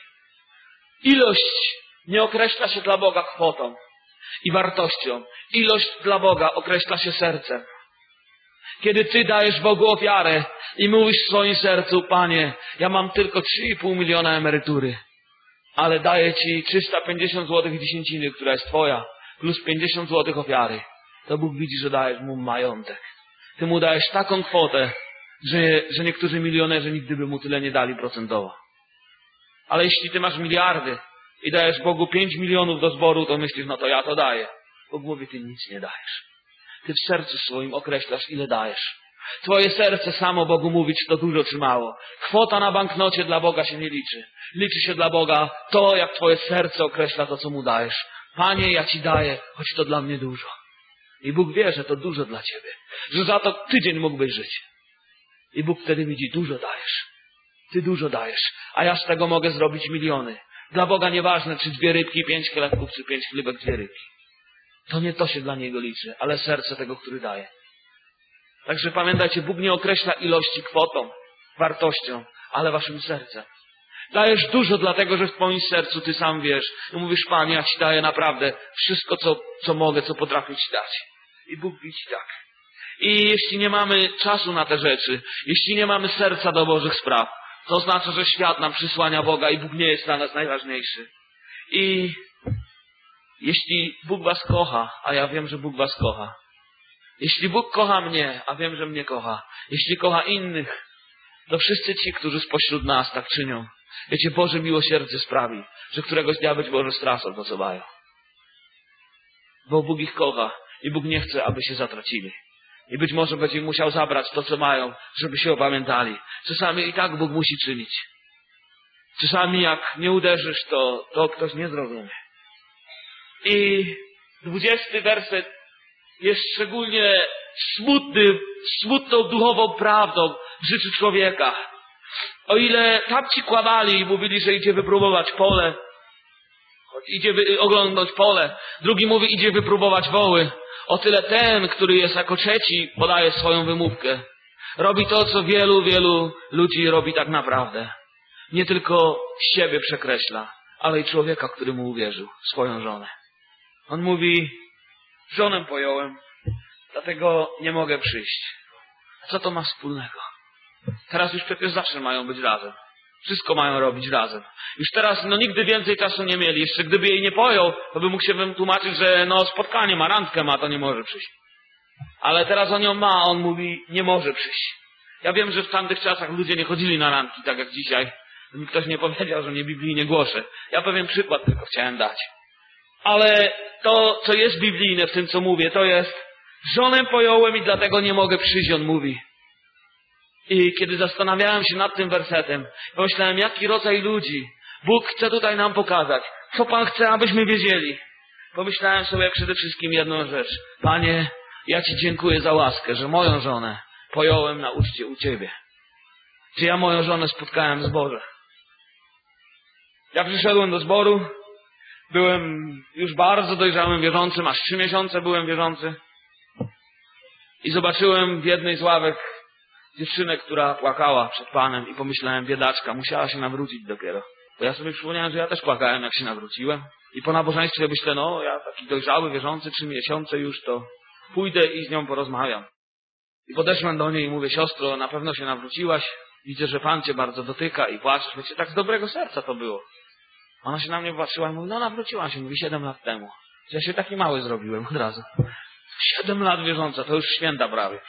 Ilość nie określa się dla Boga kwotą i wartością. Ilość dla Boga określa się sercem. Kiedy Ty dajesz Bogu ofiarę i mówisz w swoim sercu, Panie, ja mam tylko trzy i pół miliona emerytury, ale daję Ci trzysta pięćdziesiąt złotych dziesięciny, która jest Twoja, plus pięćdziesiąt złotych ofiary, to Bóg widzi, że dajesz Mu majątek. Ty Mu dajesz taką kwotę, że, że niektórzy milionerzy nigdy by Mu tyle nie dali procentowo. Ale jeśli Ty masz miliardy i dajesz Bogu pięć milionów do zboru, to myślisz, no to ja to daję. Bóg mówi, Ty nic nie dajesz. Ty w sercu swoim określasz, ile dajesz. Twoje serce samo Bogu mówi, czy to dużo, czy mało. Kwota na banknocie dla Boga się nie liczy. Liczy się dla Boga to, jak Twoje serce określa to, co Mu dajesz. Panie, ja Ci daję, choć to dla mnie dużo. I Bóg wie, że to dużo dla Ciebie. Że za to tydzień mógłbyś żyć. I Bóg wtedy widzi, dużo dajesz. Ty dużo dajesz. A ja z tego mogę zrobić miliony. Dla Boga nieważne, czy dwie rybki, pięć chlebków, czy pięć chlebek, dwie rybki. To nie to się dla Niego liczy, ale serce tego, który daje. Także pamiętajcie, Bóg nie określa ilości kwotą, wartością, ale waszym sercem. Dajesz dużo dlatego, że w twoim sercu ty sam wiesz. I mówisz, Panie, ja Ci daję naprawdę wszystko, co, co mogę, co potrafię Ci dać. I Bóg widzi tak. I jeśli nie mamy czasu na te rzeczy, jeśli nie mamy serca do Bożych spraw, to oznacza, że świat nam przysłania Boga i Bóg nie jest dla nas najważniejszy. I jeśli Bóg was kocha, a ja wiem, że Bóg was kocha, jeśli Bóg kocha mnie, a wiem, że mnie kocha, jeśli kocha innych, to wszyscy ci, którzy spośród nas tak czynią, wiecie, Boże miłosierdzie sprawi, że któregoś dnia być może stracą to, co mają. Bo Bóg ich kocha i Bóg nie chce, aby się zatracili. I być może będzie im musiał zabrać to, co mają, żeby się opamiętali. Czasami i tak Bóg musi czynić. Czasami jak nie uderzysz, to, to ktoś nie zrozumie. I dwudziesty werset jest szczególnie smutny, smutną duchową prawdą w życiu człowieka. O ile tamci kłamali i mówili, że idzie wypróbować pole, idzie wy, oglądać pole, drugi mówi, idzie wypróbować woły, o tyle ten, który jest jako trzeci, podaje swoją wymówkę. Robi to, co wielu, wielu ludzi robi tak naprawdę. Nie tylko siebie przekreśla, ale i człowieka, który mu uwierzył, swoją żonę. On mówi, żonę pojąłem, dlatego nie mogę przyjść. Co to ma wspólnego? Teraz już przecież zawsze mają być razem. Wszystko mają robić razem. Już teraz, no nigdy więcej czasu nie mieli. Jeszcze gdyby jej nie pojął, to by mógł się wytłumaczyć, że no spotkanie ma, randkę ma, to nie może przyjść. Ale teraz on ją ma, a on mówi, nie może przyjść. Ja wiem, że w tamtych czasach ludzie nie chodzili na randki, tak jak dzisiaj. Mi ktoś nie powiedział, że nie biblijnie głoszę. Ja pewien przykład tylko chciałem dać. Ale to, co jest biblijne w tym, co mówię, to jest, żonę pojąłem i dlatego nie mogę przyjść, on mówi. I kiedy zastanawiałem się nad tym wersetem, pomyślałem, jaki rodzaj ludzi Bóg chce tutaj nam pokazać. Co Pan chce, abyśmy wiedzieli. Pomyślałem sobie przede wszystkim jedną rzecz. Panie, ja Ci dziękuję za łaskę, że moją żonę pojąłem na uczcie u Ciebie. gdzie ja moją żonę spotkałem w zborze. Ja przyszedłem do zboru, byłem już bardzo dojrzałym wierzącym, aż trzy miesiące byłem wierzący. I zobaczyłem w jednej z ławek dziewczynę, która płakała przed Panem i pomyślałem, biedaczka, musiała się nawrócić dopiero. Bo ja sobie przypomniałem, że ja też płakałem, jak się nawróciłem. I po nabożeństwie myślę, no ja taki dojrzały, wierzący, trzy miesiące już, to pójdę i z nią porozmawiam. I podeszłem do niej i mówię, siostro, na pewno się nawróciłaś, widzę, że Pan cię bardzo dotyka i płaczesz. Wiecie, tak z dobrego serca to było. Ona się na mnie patrzyła i mówi, no nawróciłam się, mówi, siedem lat temu. Ja się taki mały zrobiłem od razu. Siedem lat wierząca, to już święta prawie.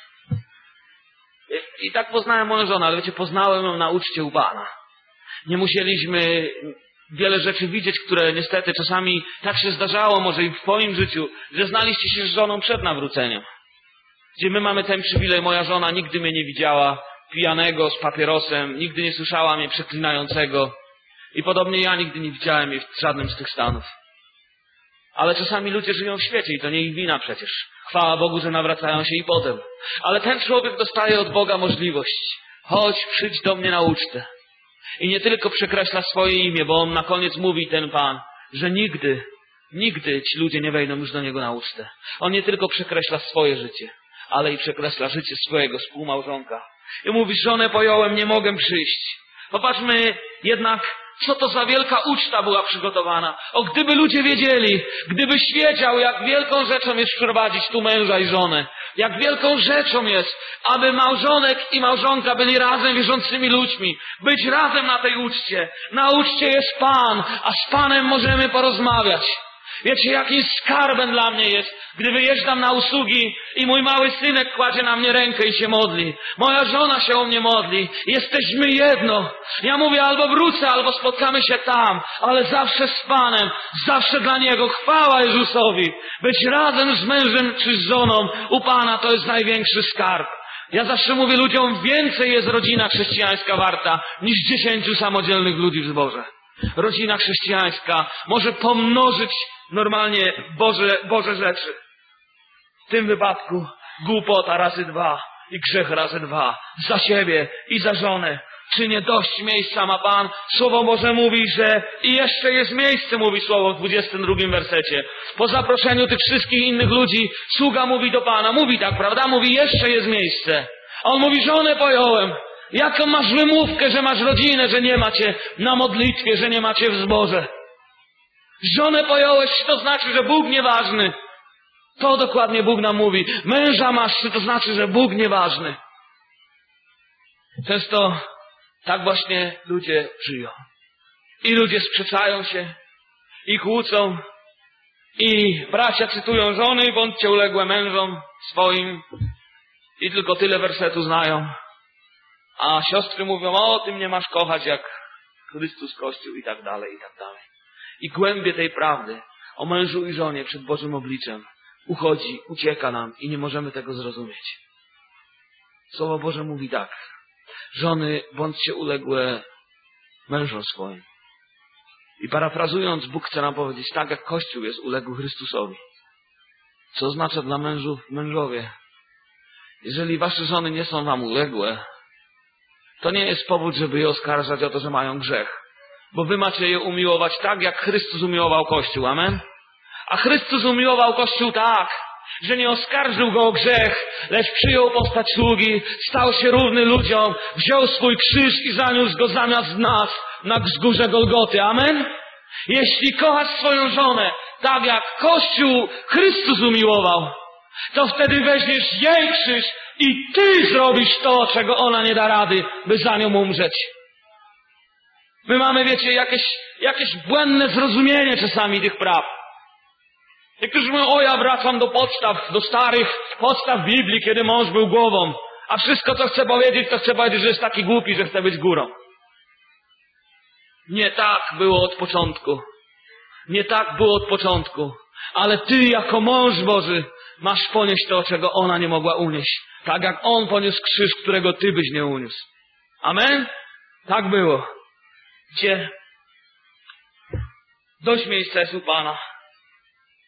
I, I tak poznałem moją żonę, ale wiecie, poznałem ją na uczcie u Pana. Nie musieliśmy wiele rzeczy widzieć, które niestety czasami tak się zdarzało, może i w twoim życiu, że znaliście się z żoną przed nawróceniem. Gdzie my mamy ten przywilej, moja żona nigdy mnie nie widziała pijanego z papierosem, nigdy nie słyszała mnie przeklinającego i podobnie ja nigdy nie widziałem jej w żadnym z tych stanów. Ale czasami ludzie żyją w świecie i to nie ich wina przecież. Chwała Bogu, że nawracają się i potem. Ale ten człowiek dostaje od Boga możliwość. Chodź, przyjdź do mnie na ucztę. I nie tylko przekreśla swoje imię, bo on na koniec mówi, ten Pan, że nigdy, nigdy ci ludzie nie wejdą już do niego na ucztę. On nie tylko przekreśla swoje życie, ale i przekreśla życie swojego współmałżonka. I mówi, żonę pojąłem, nie mogę przyjść. Popatrzmy jednak, co to za wielka uczta była przygotowana. O, gdyby ludzie wiedzieli, gdybyś wiedział, jak wielką rzeczą jest przyprowadzić tu męża i żonę. Jak wielką rzeczą jest, aby małżonek i małżonka byli razem wierzącymi ludźmi. Być razem na tej uczcie. Na uczcie jest Pan, a z Panem możemy porozmawiać. Wiecie, jakim skarbem dla mnie jest, gdy wyjeżdżam na usługi i mój mały synek kładzie na mnie rękę i się modli. Moja żona się o mnie modli. Jesteśmy jedno. Ja mówię, albo wrócę, albo spotkamy się tam, ale zawsze z Panem, zawsze dla Niego. Chwała Jezusowi. Być razem z mężem czy z żoną u Pana to jest największy skarb. Ja zawsze mówię ludziom, więcej jest rodzina chrześcijańska warta niż dziesięciu samodzielnych ludzi w zborze. Rodzina chrześcijańska może pomnożyć normalnie Boże, Boże rzeczy. W tym wypadku głupota razy dwa i grzech razy dwa. Za siebie i za żonę. Czy nie dość miejsca ma Pan? Słowo Boże mówi, że i jeszcze jest miejsce, mówi Słowo w dwudziestym drugim wersecie. Po zaproszeniu tych wszystkich innych ludzi sługa mówi do Pana. Mówi tak, prawda? Mówi, jeszcze jest miejsce. A on mówi, żonę pojąłem. Jaką masz wymówkę, że masz rodzinę, że nie macie na modlitwie, że nie macie w zborze? Żonę pojąłeś, czy to znaczy, że Bóg nieważny? To dokładnie Bóg nam mówi. Męża masz, czy to znaczy, że Bóg nieważny? Często tak właśnie ludzie żyją. I ludzie sprzeczają się, i kłócą, i bracia cytują żony, bądźcie uległe mężom swoim, i tylko tyle wersetu znają. A siostry mówią, o, ty mnie masz kochać jak Chrystus Kościół i tak dalej, i tak dalej. I głębie tej prawdy o mężu i żonie przed Bożym obliczem uchodzi, ucieka nam i nie możemy tego zrozumieć. Słowo Boże mówi tak. Żony, bądźcie uległe mężom swoim. I parafrazując, Bóg chce nam powiedzieć, tak jak Kościół jest uległy Chrystusowi. Co oznacza dla mężów, mężowie, jeżeli wasze żony nie są wam uległe, to nie jest powód, żeby je oskarżać o to, że mają grzech. Bo wy macie je umiłować tak, jak Chrystus umiłował Kościół. Amen? A Chrystus umiłował Kościół tak, że nie oskarżył go o grzech, lecz przyjął postać sługi, stał się równy ludziom, wziął swój krzyż i zaniósł go zamiast nas na wzgórze Golgoty. Amen? Jeśli kochasz swoją żonę tak, jak Kościół Chrystus umiłował, to wtedy weźmiesz jej krzyż i ty zrobisz to, czego ona nie da rady, by za nią umrzeć. My mamy, wiecie, jakieś, jakieś błędne zrozumienie czasami tych praw. Niektórzy mówią, o ja wracam do podstaw, do starych podstaw Biblii, kiedy mąż był głową. A wszystko, co chcę powiedzieć, to chcę powiedzieć, że jest taki głupi, że chce być górą. Nie tak było od początku. Nie tak było od początku. Ale ty jako mąż Boży masz ponieść to, czego ona nie mogła unieść. Tak jak on poniósł krzyż, którego ty byś nie uniósł. Amen? Tak było. Gdzie? Dość miejsca jest u Pana.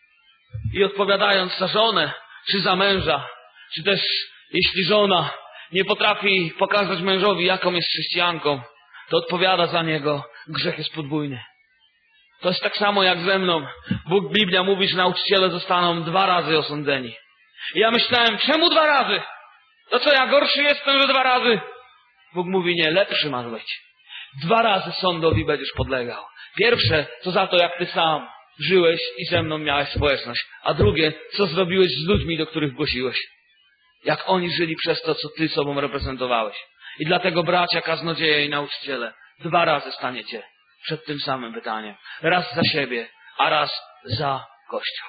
I odpowiadając za żonę, czy za męża, czy też jeśli żona nie potrafi pokazać mężowi, jaką jest chrześcijanką, to odpowiada za niego, grzech jest podwójny. To jest tak samo jak ze mną. Bóg, Biblia mówi, że nauczyciele zostaną dwa razy osądzeni. I ja myślałem, czemu dwa razy? To co, ja gorszy jestem, że dwa razy? Bóg mówi, nie, lepszy masz być. Dwa razy sądowi będziesz podlegał. Pierwsze, to za to, jak ty sam żyłeś i ze mną miałeś społeczność. A drugie, co zrobiłeś z ludźmi, do których głosiłeś. Jak oni żyli przez to, co ty sobą reprezentowałeś. I dlatego bracia, kaznodzieje i nauczyciele, dwa razy staniecie przed tym samym pytaniem. Raz za siebie, a raz za Kościół.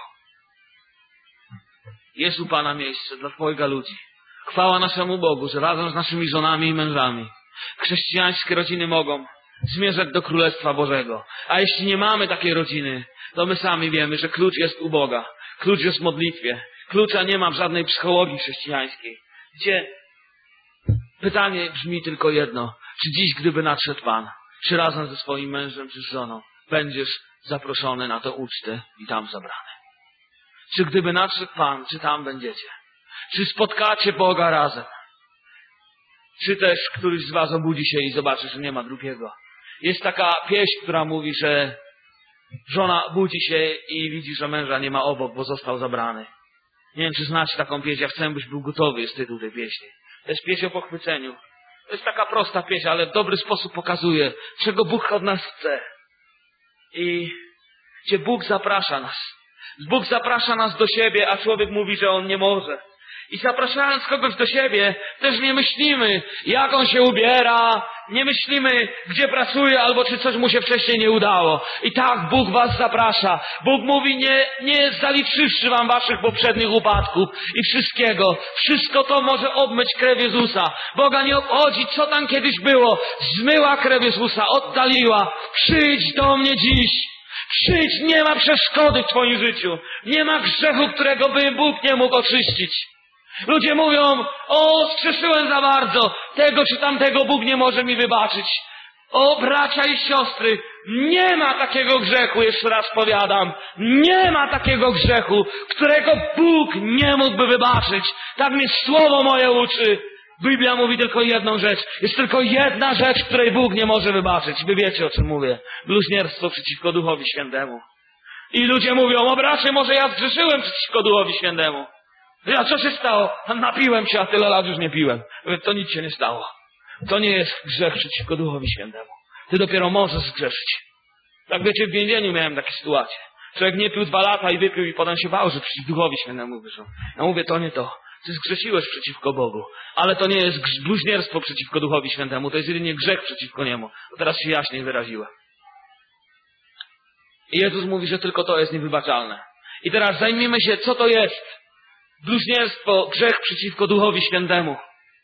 Jest u Pana miejsce dla dwojga ludzi. Chwała naszemu Bogu, że razem z naszymi żonami i mężami chrześcijańskie rodziny mogą zmierzać do Królestwa Bożego. A jeśli nie mamy takiej rodziny, to my sami wiemy, że klucz jest u Boga. Klucz jest w modlitwie. Klucza nie ma w żadnej psychologii chrześcijańskiej. Gdzie pytanie brzmi tylko jedno. Czy dziś, gdyby nadszedł Pan, czy razem ze swoim mężem, czy z żoną, będziesz zaproszony na tę ucztę i tam zabrany? Czy gdyby nadszedł Pan, czy tam będziecie? Czy spotkacie Boga razem? Czy też któryś z was obudzi się i zobaczy, że nie ma drugiego? Jest taka pieśń, która mówi, że żona budzi się i widzi, że męża nie ma obok, bo został zabrany. Nie wiem, czy znacie taką pieśń, ja chcę, byś był gotowy, jest tytuł tej pieśni. To jest pieśń o pochwyceniu. To jest taka prosta pieśń, ale w dobry sposób pokazuje, czego Bóg od nas chce. I gdzie Bóg zaprasza nas. Bóg zaprasza nas do siebie, a człowiek mówi, że on nie może. I zapraszając kogoś do siebie, też nie myślimy, jak on się ubiera, nie myślimy, gdzie pracuje, albo czy coś mu się wcześniej nie udało. I tak Bóg was zaprasza. Bóg mówi, nie, nie zaliczywszy wam waszych poprzednich upadków i wszystkiego. Wszystko to może obmyć krew Jezusa. Boga nie obchodzi, co tam kiedyś było. Zmyła krew Jezusa, oddaliła. Przyjdź do mnie dziś. Przyjdź, nie ma przeszkody w twoim życiu. Nie ma grzechu, którego by Bóg nie mógł oczyścić. Ludzie mówią, o, zgrzeszyłem za bardzo, tego czy tamtego Bóg nie może mi wybaczyć. O, bracia i siostry, nie ma takiego grzechu, jeszcze raz powiadam, nie ma takiego grzechu, którego Bóg nie mógłby wybaczyć. Tak mnie słowo moje uczy. Biblia mówi tylko jedną rzecz. Jest tylko jedna rzecz, której Bóg nie może wybaczyć. Wy wiecie, o czym mówię. Bluźnierstwo przeciwko Duchowi Świętemu. I ludzie mówią, o bracie, może ja zgrzeszyłem przeciwko Duchowi Świętemu. A co się stało? Napiłem się, a tyle lat już nie piłem. To nic się nie stało. To nie jest grzech przeciwko Duchowi Świętemu. Ty dopiero możesz zgrzeszyć. Tak wiecie, w więzieniu miałem takie sytuacje. Człowiek nie pił dwa lata i wypił i potem się bał, że przeciw Duchowi Świętemu wyszło. Ja mówię, to nie to. Ty zgrzeszyłeś przeciwko Bogu. Ale to nie jest bluźnierstwo przeciwko Duchowi Świętemu. To jest jedynie grzech przeciwko Niemu. To teraz się jaśniej wyraziłem. I Jezus mówi, że tylko to jest niewybaczalne. I teraz zajmijmy się, co to jest bluźnierstwo, grzech przeciwko Duchowi Świętemu.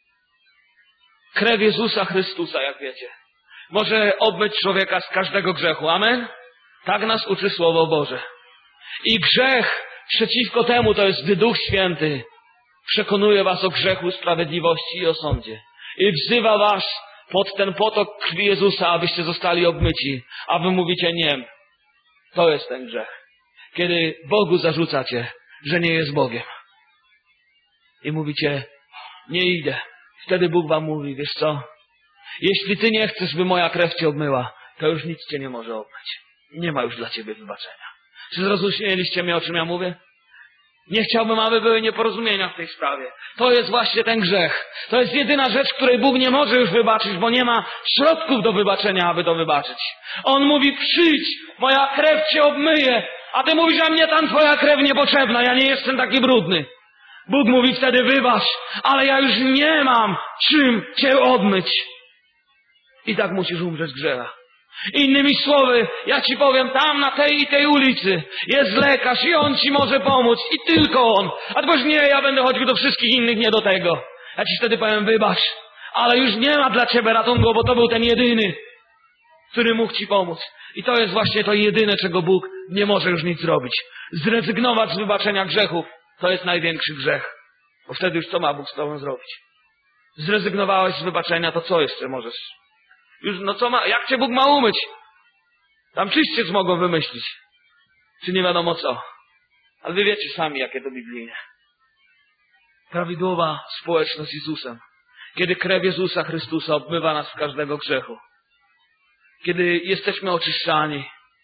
Krew Jezusa Chrystusa, jak wiecie, może obmyć człowieka z każdego grzechu. Amen? Tak nas uczy Słowo Boże. I grzech przeciwko temu to jest, gdy Duch Święty przekonuje was o grzechu, sprawiedliwości i o sądzie. I wzywa was pod ten potok krwi Jezusa, abyście zostali obmyci. A wy mówicie nie. To jest ten grzech. Kiedy Bogu zarzucacie, że nie jest Bogiem. I mówicie, nie idę. Wtedy Bóg wam mówi, wiesz co? Jeśli ty nie chcesz, by moja krew cię obmyła, to już nic cię nie może obmyć. Nie ma już dla ciebie wybaczenia. Czy zrozumieliście mnie, o czym ja mówię? Nie chciałbym, aby były nieporozumienia w tej sprawie. To jest właśnie ten grzech. To jest jedyna rzecz, której Bóg nie może już wybaczyć, bo nie ma środków do wybaczenia, aby to wybaczyć. On mówi, przyjdź, moja krew cię obmyje, a ty mówisz, a mnie tam twoja krew niepotrzebna, ja nie jestem taki brudny. Bóg mówi wtedy, wybacz, ale ja już nie mam czym cię odmyć. I tak musisz umrzeć z grzecha. Innymi słowy, ja ci powiem, tam na tej i tej ulicy jest lekarz i on ci może pomóc. I tylko on. A ty powiesz, nie, ja będę chodził do wszystkich innych, nie do tego. Ja ci wtedy powiem, wybacz, ale już nie ma dla ciebie ratunku, bo to był ten jedyny, który mógł ci pomóc. I to jest właśnie to jedyne, czego Bóg nie może już nic zrobić. Zrezygnować z wybaczenia grzechów. To jest największy grzech. Bo wtedy już co ma Bóg z tobą zrobić? Zrezygnowałeś z wybaczenia, to co jeszcze możesz? Już, no co ma, jak cię Bóg ma umyć? Tam czyściec mogą wymyślić. Czy nie wiadomo co. Ale wy wiecie sami, jakie to biblijne. Prawidłowa społeczność z Jezusem Kiedy krew Jezusa Chrystusa obmywa nas z każdego grzechu. Kiedy jesteśmy oczyszczani.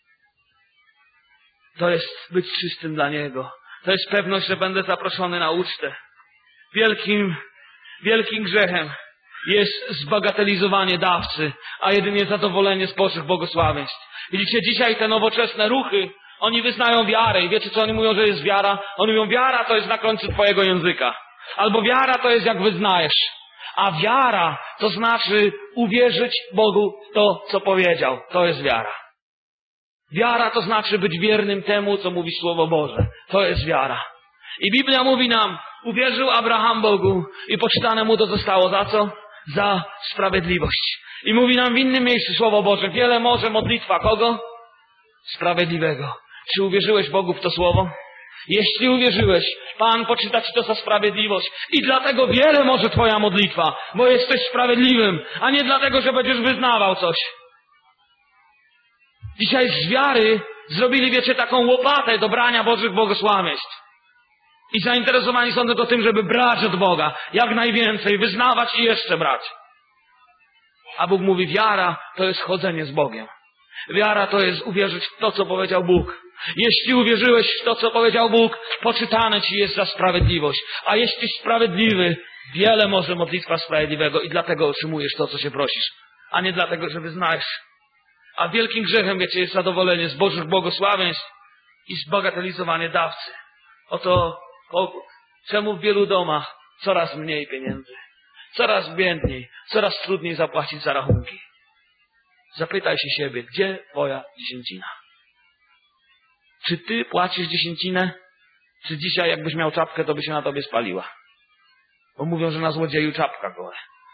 To jest być czystym dla Niego. To jest pewność, że będę zaproszony na ucztę. Wielkim, wielkim grzechem jest zbagatelizowanie dawcy, a jedynie zadowolenie z Bożych błogosławieństw. Widzicie, dzisiaj te nowoczesne ruchy, oni wyznają wiarę i wiecie, co oni mówią, że jest wiara? Oni mówią, wiara to jest na końcu twojego języka. Albo wiara to jest jak wyznajesz. A wiara to znaczy uwierzyć Bogu w to, co powiedział. To jest wiara. Wiara to znaczy być wiernym temu, co mówi Słowo Boże. To jest wiara. I Biblia mówi nam, uwierzył Abraham Bogu i poczytane mu to zostało za co? Za sprawiedliwość. I mówi nam w innym miejscu Słowo Boże, wiele może modlitwa kogo? Sprawiedliwego. Czy uwierzyłeś Bogu w to Słowo? Jeśli uwierzyłeś, Pan poczyta ci to za sprawiedliwość. I dlatego wiele może twoja modlitwa, bo jesteś sprawiedliwym, a nie dlatego, że będziesz wyznawał coś. Dzisiaj z wiary zrobili, wiecie, taką łopatę do brania Bożych błogosławieństw. I zainteresowani są tylko tym, żeby brać od Boga jak najwięcej, wyznawać i jeszcze brać. A Bóg mówi, wiara to jest chodzenie z Bogiem. Wiara to jest uwierzyć w to, co powiedział Bóg. Jeśli uwierzyłeś w to, co powiedział Bóg, poczytane ci jest za sprawiedliwość. A jeśli sprawiedliwy, wiele może modlitwa sprawiedliwego i dlatego otrzymujesz to, co się prosisz. A nie dlatego, że wyznajesz. A wielkim grzechem, wiecie, jest zadowolenie z Bożych błogosławieństw i zbagatelizowanie dawcy. Oto powód, czemu w wielu domach coraz mniej pieniędzy. Coraz biedniej, coraz trudniej zapłacić za rachunki. Zapytaj się siebie, gdzie twoja dziesięcina? Czy ty płacisz dziesięcinę? Czy dzisiaj jakbyś miał czapkę, to by się na tobie spaliła? Bo mówią, że na złodzieju czapka goła.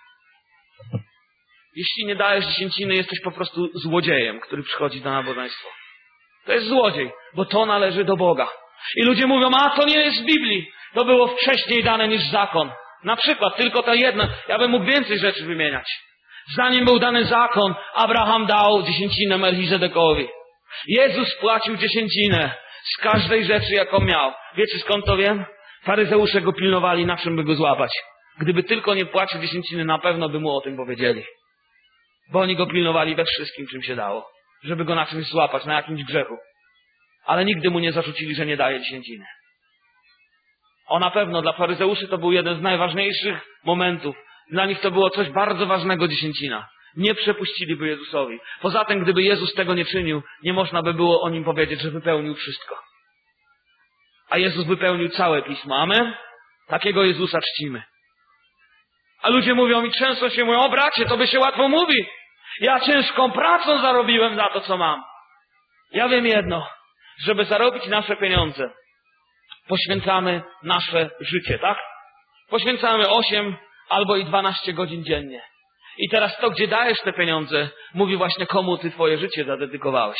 Jeśli nie dajesz dziesięciny, jesteś po prostu złodziejem, który przychodzi na nabożeństwo. To jest złodziej, bo to należy do Boga. I ludzie mówią, a to nie jest w Biblii. To było wcześniej dane niż zakon. Na przykład, tylko to jedno. Ja bym mógł więcej rzeczy wymieniać. Zanim był dany zakon, Abraham dał dziesięcinę Melchizedekowi. Jezus płacił dziesięcinę z każdej rzeczy, jaką miał. Wiecie, skąd to wiem? Faryzeusze go pilnowali, na czym by go złapać. Gdyby tylko nie płacił dziesięciny, na pewno by mu o tym powiedzieli. Bo oni go pilnowali we wszystkim, czym się dało. Żeby go na czymś złapać, na jakimś grzechu. Ale nigdy mu nie zarzucili, że nie daje dziesięciny. O, na pewno dla faryzeuszy to był jeden z najważniejszych momentów. Dla nich to było coś bardzo ważnego, dziesięcina. Nie przepuściliby Jezusowi. Poza tym, gdyby Jezus tego nie czynił, nie można by było o Nim powiedzieć, że wypełnił wszystko. A Jezus wypełnił całe Pismo. Amen? Takiego Jezusa czcimy. A ludzie mówią mi, często się mówią, o bracie, to by się łatwo mówi. Ja ciężką pracą zarobiłem za to, co mam. Ja wiem jedno, żeby zarobić nasze pieniądze, poświęcamy nasze życie, tak? Poświęcamy osiem albo i dwanaście godzin dziennie. I teraz to, gdzie dajesz te pieniądze, mówi właśnie, komu ty twoje życie zadedykowałeś.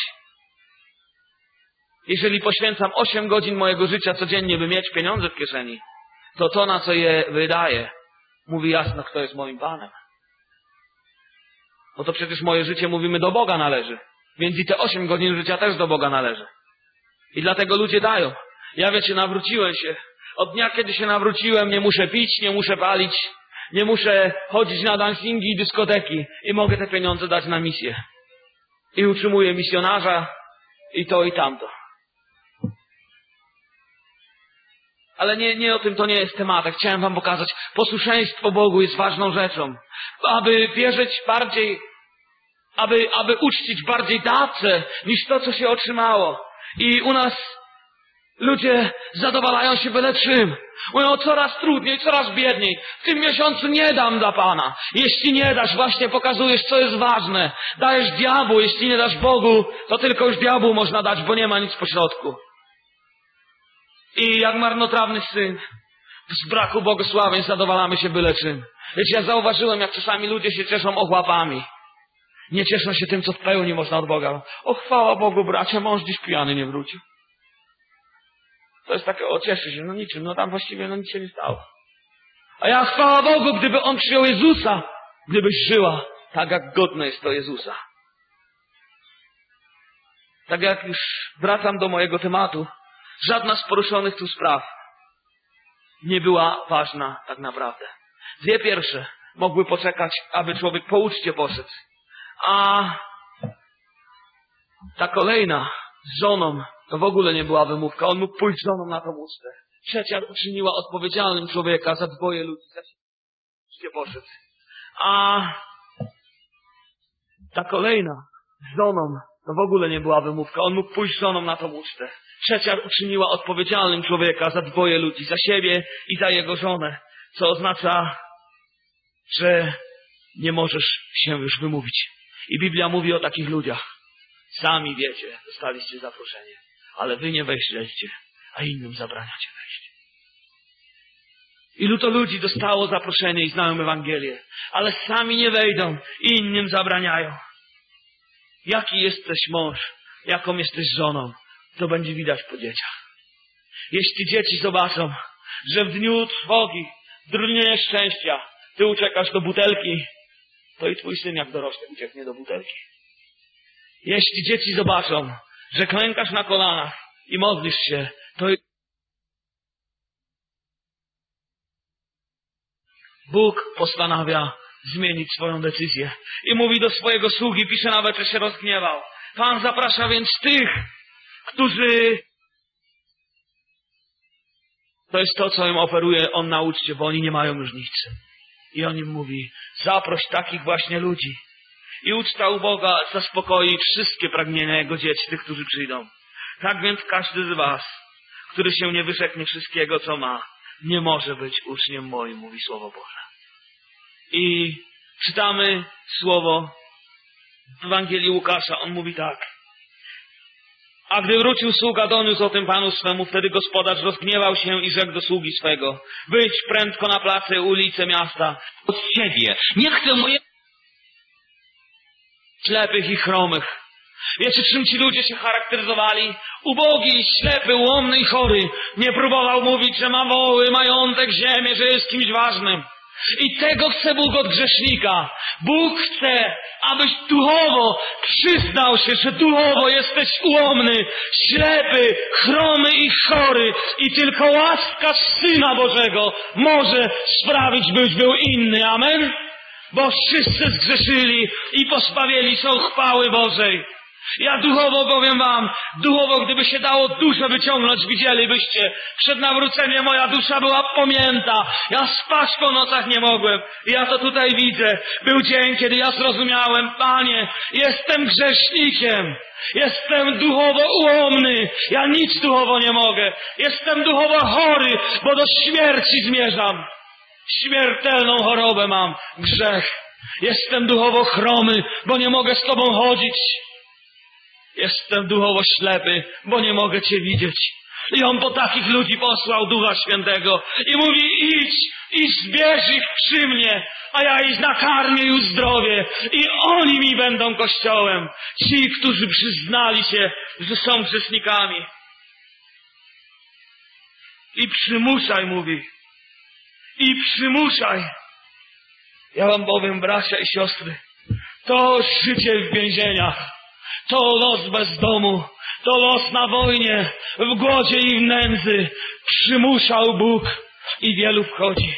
Jeżeli poświęcam osiem godzin mojego życia codziennie, by mieć pieniądze w kieszeni, to to, na co je wydaję, mówi jasno, kto jest moim Panem. Bo to przecież moje życie, mówimy, do Boga należy. Więc i te osiem godzin życia też do Boga należy. I dlatego ludzie dają. Ja, wiecie, nawróciłem się. Od dnia, kiedy się nawróciłem, nie muszę pić, nie muszę palić, nie muszę chodzić na dancingi i dyskoteki. I mogę te pieniądze dać na misję. I utrzymuję misjonarza i to i tamto. Ale nie, nie o tym to nie jest tematem. Chciałem wam pokazać. Posłuszeństwo Bogu jest ważną rzeczą. Aby wierzyć bardziej, aby, aby uczcić bardziej dawcę niż to, co się otrzymało. I u nas ludzie zadowalają się byle czym. Mówią, coraz trudniej, coraz biedniej. W tym miesiącu nie dam dla Pana. Jeśli nie dasz, właśnie pokazujesz, co jest ważne. Dajesz diabłu, jeśli nie dasz Bogu, to tylko już diabłu można dać, bo nie ma nic pośrodku. I jak marnotrawny syn, z braku błogosławień zadowalamy się byle czym. Wiecie, ja zauważyłem, jak czasami ludzie się cieszą ochłapami. Nie cieszą się tym, co w pełni można od Boga. O, chwała Bogu, bracie, mąż dziś pijany nie wrócił. To jest takie, o, cieszy się, no niczym, no tam właściwie no nic się nie stało. A ja, chwała Bogu, gdyby on przyjął Jezusa, gdybyś żyła tak, jak godne jest to Jezusa. Tak jak już wracam do mojego tematu, żadna z poruszonych tu spraw nie była ważna tak naprawdę. Dwie pierwsze mogły poczekać, aby człowiek po uczcie poszedł. A ta kolejna z żoną to w ogóle nie była wymówka. On mógł pójść z żoną na tą ucztę. Trzecia uczyniła odpowiedzialnym człowieka za dwoje ludzi. Za uczcie poszedł. A ta kolejna z żoną to w ogóle nie była wymówka. On mógł pójść z żoną na tą ucztę. Trzecia uczyniła odpowiedzialnym człowieka za dwoje ludzi. Za siebie i za jego żonę. Co oznacza, że nie możesz się już wymówić. I Biblia mówi o takich ludziach. Sami wiecie, dostaliście zaproszenie, ale wy nie wejdziecie, a innym zabraniacie wejść. Ilu to ludzi dostało zaproszenie i znają Ewangelię, ale sami nie wejdą i innym zabraniają. Jaki jesteś mąż, jaką jesteś żoną, to będzie widać po dzieciach. Jeśli dzieci zobaczą, że w dniu trwogi, w dniu nieszczęścia, ty uciekasz do butelki, to i twój syn jak dorośnie ucieknie do butelki. Jeśli dzieci zobaczą, że klękasz na kolanach i modlisz się, to Bóg postanawia zmienić swoją decyzję. I mówi do swojego sługi, pisze nawet, że się rozgniewał. Pan zaprasza więc tych, którzy... To jest to, co im oferuje On na uczcie, bo oni nie mają już nic. I on im mówi, zaproś takich właśnie ludzi. I uczta u Boga zaspokoi wszystkie pragnienia Jego dzieci, tych, którzy przyjdą. Tak więc każdy z was, który się nie wyrzeknie wszystkiego, co ma, nie może być uczniem moim, mówi Słowo Boże. I czytamy słowo w Ewangelii Łukasza. On mówi tak. A gdy wrócił sługa, doniósł o tym panu swemu, wtedy gospodarz rozgniewał się i rzekł do sługi swego: wyjdź prędko na place, ulice miasta od siebie. Nie chcę moje ślepych i chromych. Wiecie, czym ci ludzie się charakteryzowali? Ubogi, ślepy, ułomny i chory. Nie próbował mówić, że ma woły, majątek, ziemię, że jest kimś ważnym. I tego chce Bóg od grzesznika. Bóg chce, abyś duchowo przyznał się, że duchowo jesteś ułomny, ślepy, chromy i chory. I tylko łaska Syna Bożego może sprawić, byś był inny. Amen? Bo wszyscy zgrzeszyli i pozbawieni są chwały Bożej. Ja duchowo powiem wam, duchowo gdyby się dało duszę wyciągnąć, widzielibyście, przed nawróceniem moja dusza była pomięta. Ja spać po nocach nie mogłem. I ja to tutaj widzę. Był dzień, kiedy ja zrozumiałem, Panie, jestem grzesznikiem. Jestem duchowo ułomny. Ja nic duchowo nie mogę. Jestem duchowo chory, bo do śmierci zmierzam. Śmiertelną chorobę mam, grzech. Jestem duchowo chromy, bo nie mogę z Tobą chodzić. Jestem duchowo ślepy, bo nie mogę Cię widzieć. I On po takich ludzi posłał Ducha Świętego i mówi: idź i zbierz ich przy mnie, a ja ich nakarmię i uzdrowię. I oni mi będą Kościołem. Ci, którzy przyznali się, że są grzesznikami. I przymuszaj, mówi. I przymuszaj. Ja wam powiem, bracia i siostry, to życie w więzieniach, to los bez domu, to los na wojnie, w głodzie i w nędzy przymuszał Bóg i wielu wchodzi.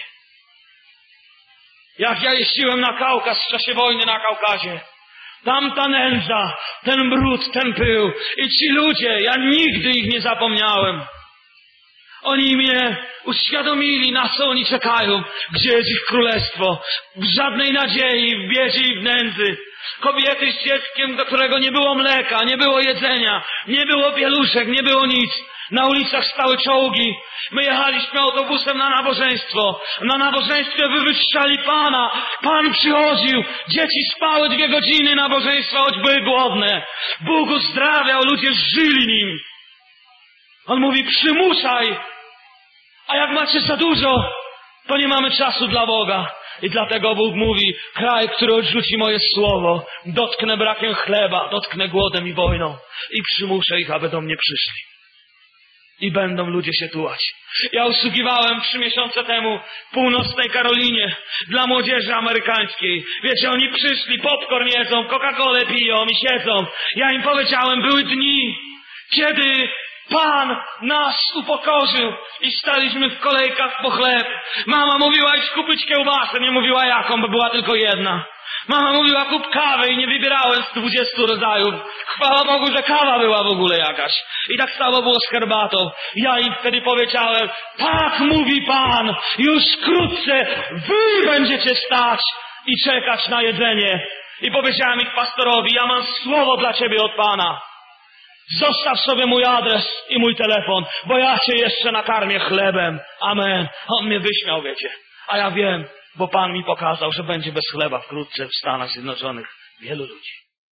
Jak ja jeździłem na Kaukaz w czasie wojny na Kaukazie, tamta nędza, ten brud, ten pył i ci ludzie, ja nigdy ich nie zapomniałem. Oni mnie uświadomili, na co oni czekają, gdzie jest ich królestwo. W żadnej nadziei, w biedzie i w nędzy. Kobiety z dzieckiem, do którego nie było mleka, nie było jedzenia, nie było pieluszek, nie było nic. Na ulicach stały czołgi. My jechaliśmy autobusem na nabożeństwo. Na nabożeństwie wywyższali Pana. Pan przychodził. Dzieci spały dwie godziny nabożeństwa, choć były głodne. Bóg uzdrawiał, ludzie żyli nim. On mówi: przymuszaj. A jak macie za dużo, to nie mamy czasu dla Boga. I dlatego Bóg mówi: kraj, który odrzuci moje słowo, dotknę brakiem chleba, dotknę głodem i wojną i przymuszę ich, aby do mnie przyszli. I będą ludzie się tułać. Ja usługiwałem trzy miesiące temu w północnej Karolinie dla młodzieży amerykańskiej. Wiecie, oni przyszli, popcorn jedzą, Coca-Colę piją i siedzą. Ja im powiedziałem, były dni, kiedy Pan nas upokorzył i staliśmy w kolejkach po chleb. Mama mówiła iść kupić kiełbasę, nie mówiła jaką, bo była tylko jedna. Mama mówiła kup kawę i nie wybierałem z dwudziestu rodzajów. Chwała Bogu, że kawa była w ogóle jakaś. I tak samo było z herbatą. Ja im wtedy powiedziałem, tak mówi Pan, już wkrótce wy będziecie stać i czekać na jedzenie. I powiedziałem ich pastorowi, ja mam słowo dla ciebie od Pana. Zostaw sobie mój adres i mój telefon, bo ja cię jeszcze nakarmię chlebem. Amen. On mnie wyśmiał, wiecie. A ja wiem, bo Pan mi pokazał, że będzie bez chleba wkrótce w Stanach Zjednoczonych wielu ludzi.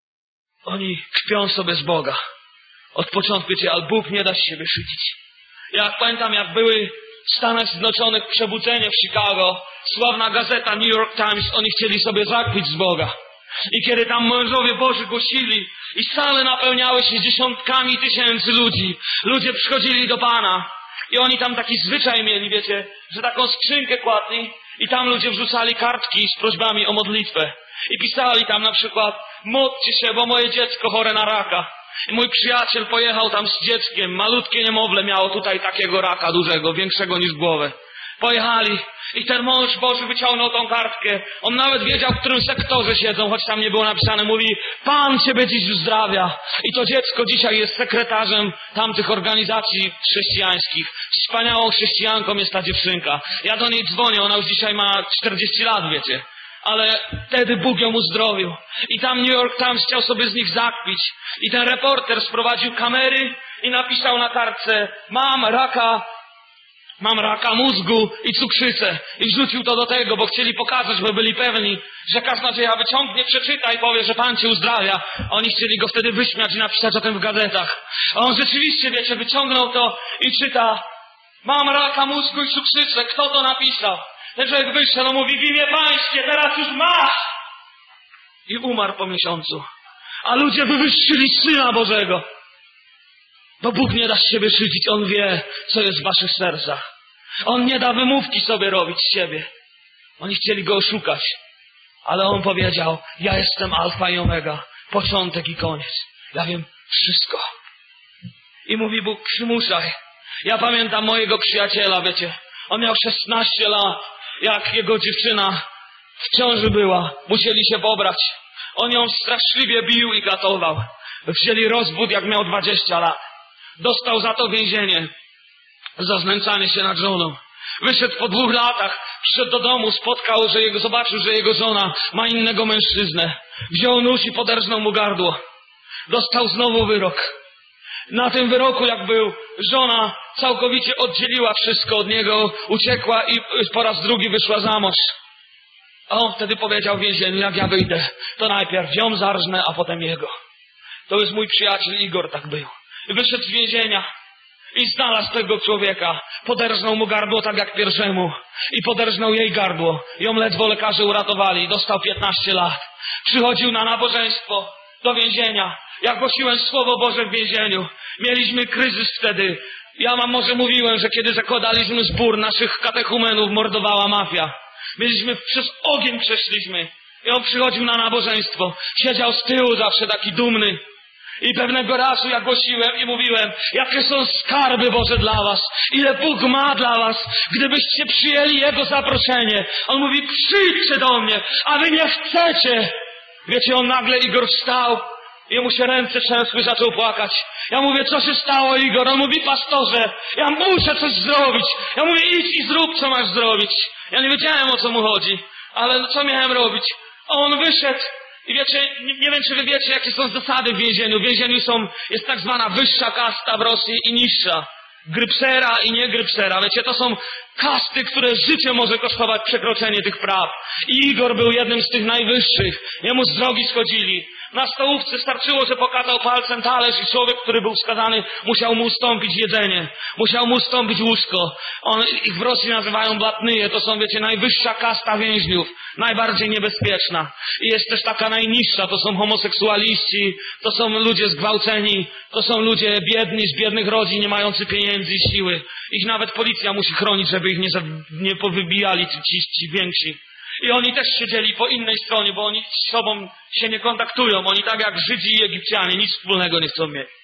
Oni kpią sobie z Boga. Od początku, wiecie, ale Bóg nie da z siebie szydzić. Jak pamiętam, jak były w Stanach Zjednoczonych przebudzenie w Chicago, sławna gazeta New York Times, oni chcieli sobie zakpić z Boga. I kiedy tam mężowie Boży głosili i sale napełniały się dziesiątkami tysięcy ludzi, ludzie przychodzili do Pana i oni tam taki zwyczaj mieli, wiecie, że taką skrzynkę kładli i tam ludzie wrzucali kartki z prośbami o modlitwę i pisali tam na przykład módlcie się, bo moje dziecko chore na raka. I mój przyjaciel pojechał tam z dzieckiem, malutkie niemowlę miało tutaj takiego raka dużego, większego niż głowę. Pojechali i ten mąż Boży wyciągnął tą kartkę. On nawet wiedział, w którym sektorze siedzą, choć tam nie było napisane. Mówi, Pan ciebie dziś uzdrawia. I to dziecko dzisiaj jest sekretarzem tamtych organizacji chrześcijańskich. Wspaniałą chrześcijanką jest ta dziewczynka. Ja do niej dzwonię, ona już dzisiaj ma czterdzieści lat, wiecie. Ale wtedy Bóg ją uzdrowił. I tam New York Times chciał sobie z nich zakpić. I ten reporter sprowadził kamery i napisał na kartce, mam raka Mam raka mózgu i cukrzycę. I wrzucił to do tego, bo chcieli pokazać, bo byli pewni, że kaznodzieja wyciągnie, przeczyta i powie, że Pan cię uzdrawia. A oni chcieli go wtedy wyśmiać i napisać o tym w gazetach. A on rzeczywiście, wiecie, wyciągnął to i czyta, mam raka mózgu i cukrzycę. Kto to napisał? Ten człowiek wyszedł, on mówi, w imię Pańskie, teraz już masz! I umarł po miesiącu. A ludzie wywyższyli Syna Bożego. Bo Bóg nie da z siebie szydzić, On wie, co jest w waszych sercach. On nie da wymówki sobie robić z siebie. Oni chcieli Go oszukać. Ale On powiedział, ja jestem alfa i omega, początek i koniec. Ja wiem wszystko. I mówi Bóg, przymuszaj. Ja pamiętam mojego przyjaciela, wiecie. On miał szesnaście lat, jak jego dziewczyna w ciąży była. Musieli się pobrać. On ją straszliwie bił i katował. Wzięli rozwód, jak miał dwadzieścia lat. Dostał za to więzienie, za znęcanie się nad żoną. Wyszedł po dwóch latach, przyszedł do domu, spotkał, że jego, zobaczył, że jego żona ma innego mężczyznę. Wziął nóż i poderżnął mu gardło. Dostał znowu wyrok. Na tym wyroku, jak był, żona całkowicie oddzieliła wszystko od niego, uciekła i po raz drugi wyszła za mąż. A on wtedy powiedział w więzieniu, jak ja wyjdę, to najpierw ją zarżnę, a potem jego. To jest mój przyjaciel Igor, tak był. Wyszedł z więzienia i znalazł tego człowieka. Poderżnął mu gardło tak jak pierwszemu. I poderżnął jej gardło. Ją ledwo lekarze uratowali. Dostał piętnaście lat. Przychodził na nabożeństwo do więzienia. Ja głosiłem Słowo Boże w więzieniu. Mieliśmy kryzys wtedy. Ja wam może mówiłem, że kiedy zakładaliśmy zbór, naszych katechumenów mordowała mafia. Mieliśmy, przez ogień przeszliśmy. I on przychodził na nabożeństwo. Siedział z tyłu zawsze taki dumny. I pewnego razu ja głosiłem i mówiłem, jakie są skarby Boże dla was, ile Bóg ma dla was, gdybyście przyjęli Jego zaproszenie. On mówi, przyjdźcie do mnie, a wy nie chcecie. Wiecie, on nagle, Igor wstał i mu się ręce trzęsły, zaczął płakać. Ja mówię, co się stało, Igor? On mówi, pastorze, ja muszę coś zrobić. Ja mówię, idź i zrób, co masz zrobić. Ja nie wiedziałem, o co mu chodzi, ale co miałem robić? A on wyszedł. I wiecie, nie, nie wiem, czy wy wiecie, jakie są zasady w więzieniu. W więzieniu są, jest tak zwana wyższa kasta w Rosji i niższa. Grypsera i nie grypsera. Wiecie, to są kasty, które życie może kosztować przekroczenie tych praw. I Igor był jednym z tych najwyższych. Jemu z drogi schodzili. Na stołówce starczyło, że pokazał palcem talerz i człowiek, który był skazany, musiał mu ustąpić jedzenie. Musiał mu ustąpić łóżko. On, ich w Rosji nazywają blatnyje. To są, wiecie, najwyższa kasta więźniów. Najbardziej niebezpieczna. I jest też taka najniższa. To są homoseksualiści. To są ludzie zgwałceni. To są ludzie biedni, z biednych rodzin, nie mający pieniędzy i siły. Ich nawet policja musi chronić, żeby ich nie, za, nie powybijali ci, ci więksi. I oni też siedzieli po innej stronie, bo oni z sobą się nie kontaktują. Oni tak jak Żydzi i Egipcjanie, nic wspólnego nie chcą mieć.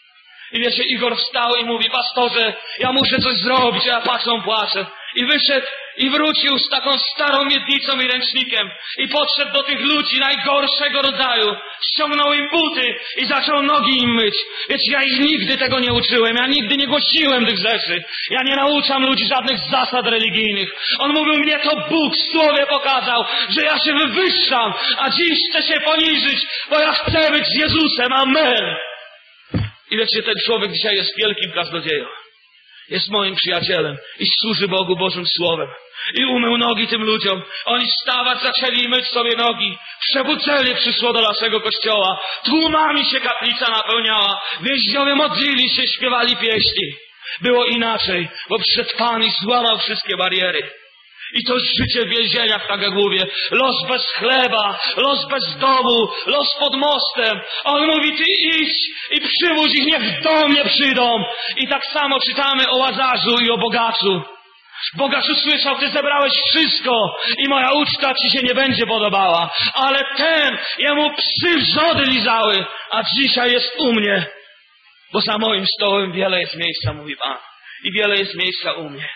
I wiecie, Igor wstał i mówi, pastorze, ja muszę coś zrobić, a ja patrzę, płaczę. I wyszedł i wrócił z taką starą miednicą i ręcznikiem i podszedł do tych ludzi najgorszego rodzaju, ściągnął im buty i zaczął nogi im myć. Wiecie, ja ich nigdy tego nie uczyłem, ja nigdy nie głosiłem tych rzeczy, ja nie nauczam ludzi żadnych zasad religijnych. On mówił, mnie to Bóg w Słowie pokazał, że ja się wywyższam, a dziś chcę się poniżyć, bo ja chcę być z Jezusem, amen. I wiecie, ten człowiek dzisiaj jest wielkim kaznodzieją. Jest moim przyjacielem i służy Bogu Bożym Słowem. I umył nogi tym ludziom. Oni wstawać zaczęli i myć sobie nogi. Przebudzenie przyszło do naszego kościoła. Tłumami się kaplica napełniała. Więźniowie modlili się, śpiewali pieśni. Było inaczej, bo przyszedł Pan i złamał wszystkie bariery. I to jest życie w więzieniach, tak jak mówię. Los bez chleba, los bez domu, los pod mostem. On mówi, ty idź i przywóź ich, niech do mnie przyjdą. I tak samo czytamy o Łazarzu i o bogaczu. Bogacz usłyszał, ty zebrałeś wszystko i moja uczta ci się nie będzie podobała. Ale ten, jemu psy wrzody lizały, a dzisiaj jest u mnie. Bo za moim stołem wiele jest miejsca, mówi Pan. I wiele jest miejsca u mnie.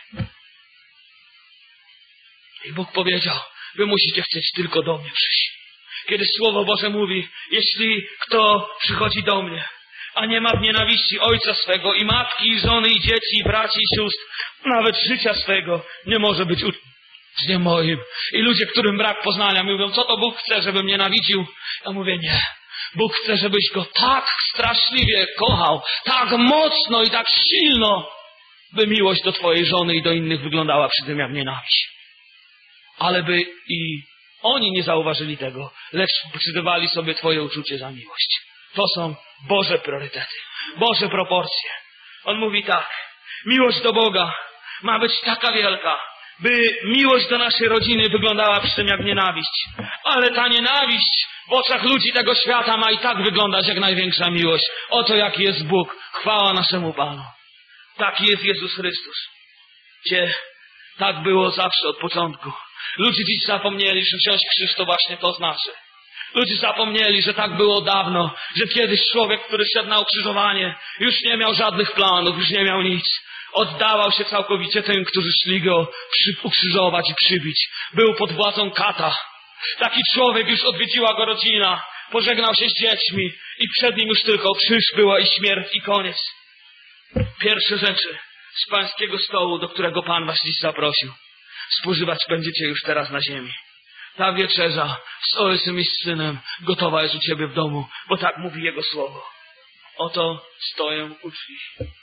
I Bóg powiedział, wy musicie chcieć tylko do mnie przyjść. Kiedy Słowo Boże mówi, jeśli kto przychodzi do mnie, a nie ma w nienawiści ojca swego i matki, i żony, i dzieci, i braci, i sióstr, nawet życia swego, nie może być uczniem moim. I ludzie, którym brak poznania, mówią, co to Bóg chce, żebym nienawidził? Ja mówię, nie. Bóg chce, żebyś Go tak straszliwie kochał, tak mocno i tak silno, by miłość do twojej żony i do innych wyglądała przy tym jak nienawiść. Ale by i oni nie zauważyli tego, lecz przydawali sobie twoje uczucie za miłość. To są Boże priorytety, Boże proporcje. On mówi tak, miłość do Boga ma być taka wielka, by miłość do naszej rodziny wyglądała przy tym jak nienawiść. Ale ta nienawiść w oczach ludzi tego świata ma i tak wyglądać jak największa miłość. Oto jaki jest Bóg. Chwała naszemu Panu. Taki jest Jezus Chrystus. Cie, tak było zawsze od początku. Ludzie dziś zapomnieli, że wziąć krzyż to właśnie to znaczy. Ludzie zapomnieli, że tak było dawno, że kiedyś człowiek, który szedł na ukrzyżowanie, już nie miał żadnych planów, już nie miał nic. Oddawał się całkowicie tym, którzy szli go przy, ukrzyżować i przybić. Był pod władzą kata. Taki człowiek, już odwiedziła go rodzina, pożegnał się z dziećmi i przed nim już tylko krzyż była i śmierć i koniec. Pierwsze rzeczy z pańskiego stołu, do którego Pan was dziś zaprosił. Spożywać będziecie już teraz na ziemi. Ta wieczerza z Ojcem i z Synem gotowa jest u ciebie w domu, bo tak mówi Jego Słowo. Oto stoję u drzwi.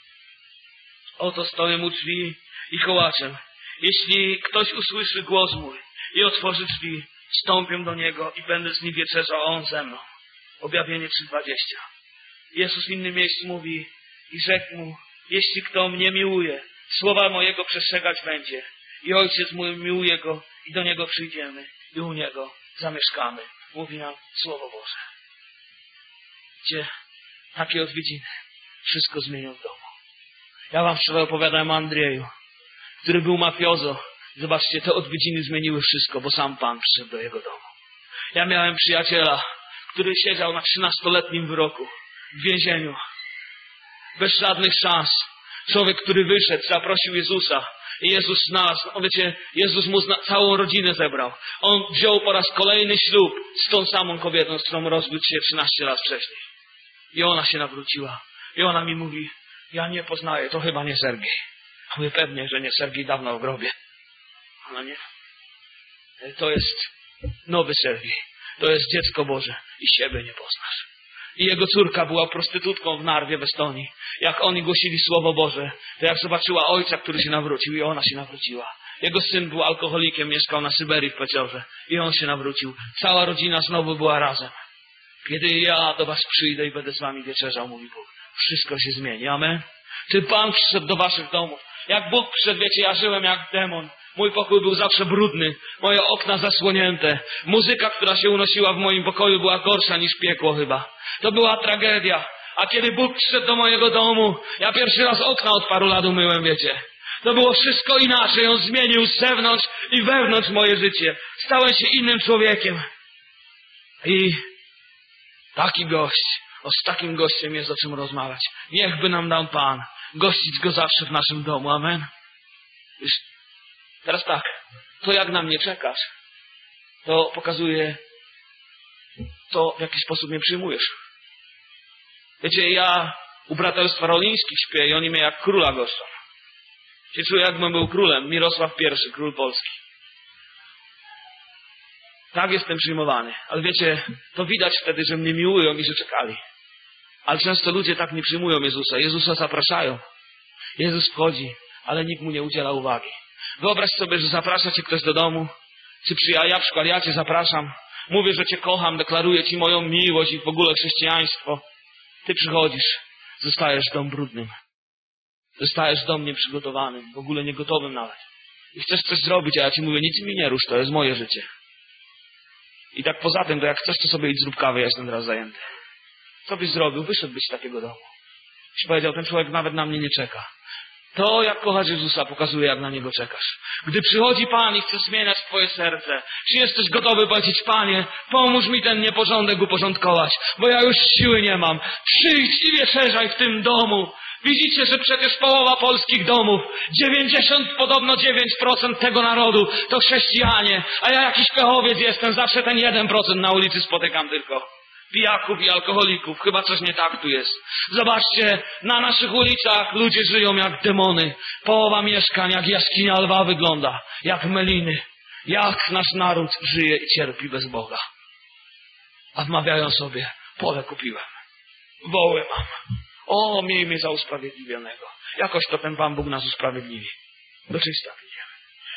Oto stoję u drzwi i kołaczem. Jeśli ktoś usłyszy głos mój i otworzy drzwi, wstąpię do niego i będę z nim wieczerzał, a on ze mną. Objawienie trzy dwadzieścia. Jezus w innym miejscu mówi i rzekł mu, jeśli kto mnie miłuje, słowa mojego przestrzegać będzie. I Ojciec mój miłuje go i do niego przyjdziemy i u niego zamieszkamy. Mówi nam Słowo Boże. Gdzie takie odwiedziny wszystko zmienią w domu. Ja wam wczoraj opowiadałem o Andrzeju, który był mafiozo. Zobaczcie, te odwiedziny zmieniły wszystko, bo sam Pan przyszedł do jego domu. Ja miałem przyjaciela, który siedział na trzynastoletnim wyroku w więzieniu. Bez żadnych szans. Człowiek, który wyszedł, zaprosił Jezusa. I Jezus znalazł, no wiecie, Jezus mu zna, całą rodzinę zebrał. On wziął po raz kolejny ślub z tą samą kobietą, z którą rozwiódł się trzynaście lat wcześniej. I ona się nawróciła. I ona mi mówi, ja nie poznaję, to chyba nie Sergiej. A mówię, pewnie, że nie Sergiej, dawno w grobie. Ona nie. To jest nowy Sergiej. To jest dziecko Boże i siebie nie poznasz. I jego córka była prostytutką w Narwie w Estonii. Jak oni głosili Słowo Boże, to jak zobaczyła ojca, który się nawrócił, i ona się nawróciła. Jego syn był alkoholikiem, mieszkał na Syberii w Peciorze i on się nawrócił. Cała rodzina znowu była razem. Kiedy ja do was przyjdę i będę z wami wieczerzał, mówi Bóg, wszystko się zmieni. Amen. Czy Pan przyszedł do waszych domów? Jak Bóg przyszedł, wiecie, ja żyłem jak demon. Mój pokój był zawsze brudny, moje okna zasłonięte. Muzyka, która się unosiła w moim pokoju, była gorsza niż piekło chyba. To była tragedia. A kiedy Bóg przyszedł do mojego domu, ja pierwszy raz okna od paru lat umyłem, wiecie. To było wszystko inaczej. On zmienił z zewnątrz i wewnątrz moje życie. Stałem się innym człowiekiem. I taki gość O, z takim gościem jest o czym rozmawiać. Niechby nam dał Pan gościć go zawsze w naszym domu. Amen. Wiesz, teraz tak, to jak na mnie czekasz, to pokazuje to, w jaki sposób mnie przyjmujesz. Wiecie, ja u braterstwa Rolińskich śpię i oni mnie jak króla goszczą. Się czuję, jakbym był królem. Mirosław Pierwszy, król Polski. Tak jestem przyjmowany. Ale wiecie, to widać wtedy, że mnie miłują i że czekali. Ale często ludzie tak nie przyjmują Jezusa. Jezusa zapraszają. Jezus wchodzi, ale nikt mu nie udziela uwagi. Wyobraź sobie, że zaprasza cię ktoś do domu. Czy przyja- ja, przykład, ja cię zapraszam. Mówię, że cię kocham, deklaruję ci moją miłość i w ogóle chrześcijaństwo. Ty przychodzisz, zostajesz w dom brudnym. Zostajesz do mnie przygotowanym, w ogóle niegotowym nawet. I chcesz coś zrobić, a ja ci mówię, nic mi nie rusz, to jest moje życie. I tak poza tym, to jak chcesz, to sobie idź zrób kawę, ja jestem teraz zajęty. Co byś zrobił? Wyszedłbyś z takiego domu. Byś powiedział, ten człowiek nawet na mnie nie czeka. To, jak kochasz Jezusa, pokazuje, jak na Niego czekasz. Gdy przychodzi Pan i chce zmieniać Twoje serce, czy jesteś gotowy powiedzieć, Panie, pomóż mi ten nieporządek uporządkować, bo ja już siły nie mam. Przyjdź i wieczerzaj w tym domu. Widzicie, że przecież połowa polskich domów, dziewięćdziesiąt, podobno dziewięć procent tego narodu to chrześcijanie, a ja jakiś pechowiec jestem, zawsze ten jeden procent na ulicy spotykam tylko. Pijaków i alkoholików. Chyba coś nie tak tu jest. Zobaczcie, na naszych ulicach ludzie żyją jak demony. Połowa mieszkań jak jaskinia lwa wygląda. Jak meliny. Jak nasz naród żyje i cierpi bez Boga. A wmawiają sobie, pole kupiłem. Woły mam. O, miej mnie za usprawiedliwionego. Jakoś to ten Pan Bóg nas usprawiedliwi. Do czysta wyjdziemy.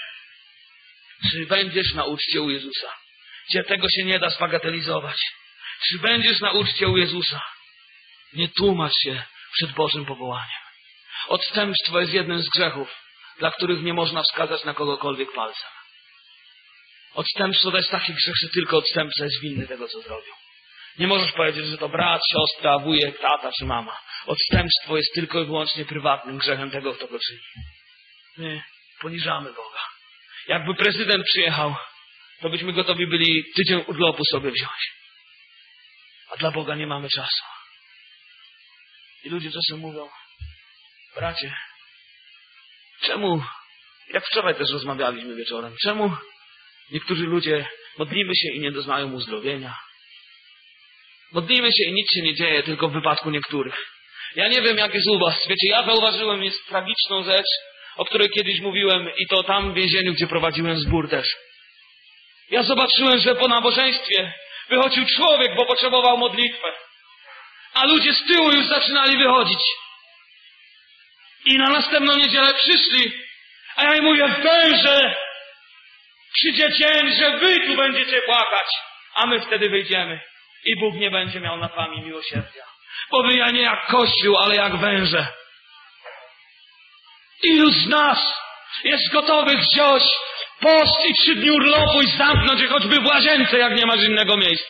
Czy będziesz na uczcie u Jezusa? Gdzie tego się nie da zbagatelizować. Czy będziesz na uczcie u Jezusa? Nie tłumacz się przed Bożym powołaniem. Odstępstwo jest jednym z grzechów, dla których nie można wskazać na kogokolwiek palcem. Odstępstwo to jest taki grzech, że tylko odstępca jest winny tego, co zrobił. Nie możesz powiedzieć, że to brat, siostra, wujek, tata czy mama. Odstępstwo jest tylko i wyłącznie prywatnym grzechem tego, kto go czyni. My poniżamy Boga. Jakby prezydent przyjechał, to byśmy gotowi byli tydzień urlopu sobie wziąć. A dla Boga nie mamy czasu. I ludzie czasem mówią, bracie, czemu, jak wczoraj też rozmawialiśmy wieczorem, czemu niektórzy ludzie modlimy się i nie doznają uzdrowienia? Modlimy się i nic się nie dzieje, tylko w wypadku niektórych. Ja nie wiem, jak jest u was. Wiecie, ja zauważyłem jest tragiczną rzecz, o której kiedyś mówiłem i to tam w więzieniu, gdzie prowadziłem zbór też. Ja zobaczyłem, że po nabożeństwie wychodził człowiek, bo potrzebował modlitwę. A ludzie z tyłu już zaczynali wychodzić. I na następną niedzielę przyszli. A ja im mówię, węże, przyjdzie dzień, że wy tu będziecie płakać. A my wtedy wyjdziemy. I Bóg nie będzie miał nad wami miłosierdzia. Bo wy ja nie jak Kościół, ale jak węże. Ilu z nas jest gotowych wziąć post i trzy dni urlopu i zamknąć je choćby w łazience, jak nie masz innego miejsca.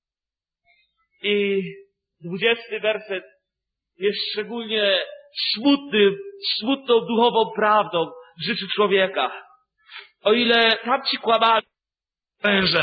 I dwudziesty werset jest szczególnie smutny, smutną duchową prawdą w życiu człowieka. O ile tak ci kłamali węże.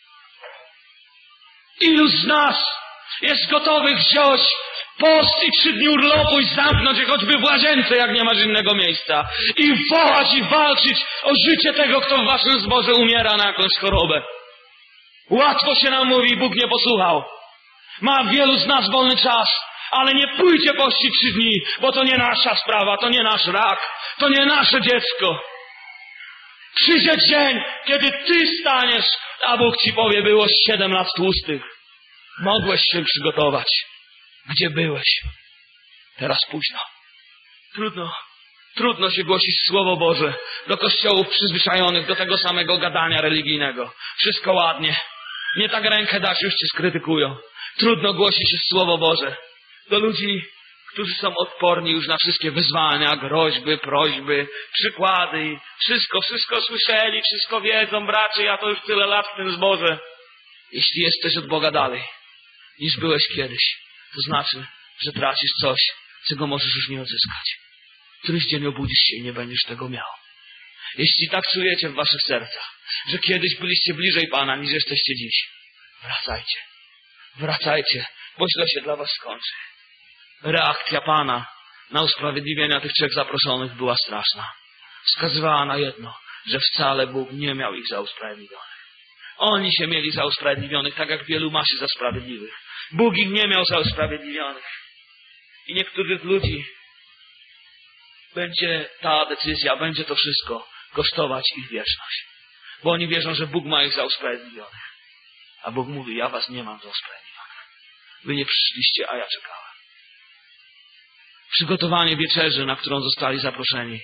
Ilu z nas jest gotowych wziąć post i trzy dni urlopu i zamknąć je choćby w łazience, jak nie masz innego miejsca. I wołać i walczyć o życie tego, kto w waszym zborze umiera na jakąś chorobę. Łatwo się nam mówi, Bóg nie posłuchał. Ma wielu z nas wolny czas, ale nie pójdzie pościć trzy dni, bo to nie nasza sprawa, to nie nasz rak, to nie nasze dziecko. Przyjdzie dzień, kiedy ty staniesz, a Bóg ci powie, było siedem lat tłustych. Mogłeś się przygotować. Gdzie byłeś? Teraz późno. Trudno, trudno się głosić Słowo Boże do kościołów przyzwyczajonych do tego samego gadania religijnego. Wszystko ładnie. Nie tak rękę dasz, już cię skrytykują. Trudno głosić się Słowo Boże do ludzi, którzy są odporni już na wszystkie wyzwania, groźby, prośby, przykłady. I wszystko, wszystko słyszeli, wszystko wiedzą, bracie, ja to już tyle lat w tym zborze. Jeśli jesteś od Boga dalej, niż byłeś kiedyś, to znaczy, że tracisz coś, czego możesz już nie odzyskać. Któryś dzień obudzisz się i nie będziesz tego miał. Jeśli tak czujecie w waszych sercach, że kiedyś byliście bliżej Pana, niż jesteście dziś, wracajcie. Wracajcie. bo źle się dla was skończy. Reakcja Pana na usprawiedliwienia tych trzech zaproszonych była straszna. Wskazywała na jedno, że wcale Bóg nie miał ich za usprawiedliwionych. Oni się mieli za usprawiedliwionych, tak jak wielu ma się za sprawiedliwych. Bóg ich nie miał za usprawiedliwionych. I niektórych ludzi będzie ta decyzja, będzie to wszystko kosztować ich wieczność. Bo oni wierzą, że Bóg ma ich za usprawiedliwionych. A Bóg mówi, ja was nie mam za usprawiedliwionych. Wy nie przyszliście, a ja czekałem. Przygotowanie wieczerzy, na którą zostali zaproszeni,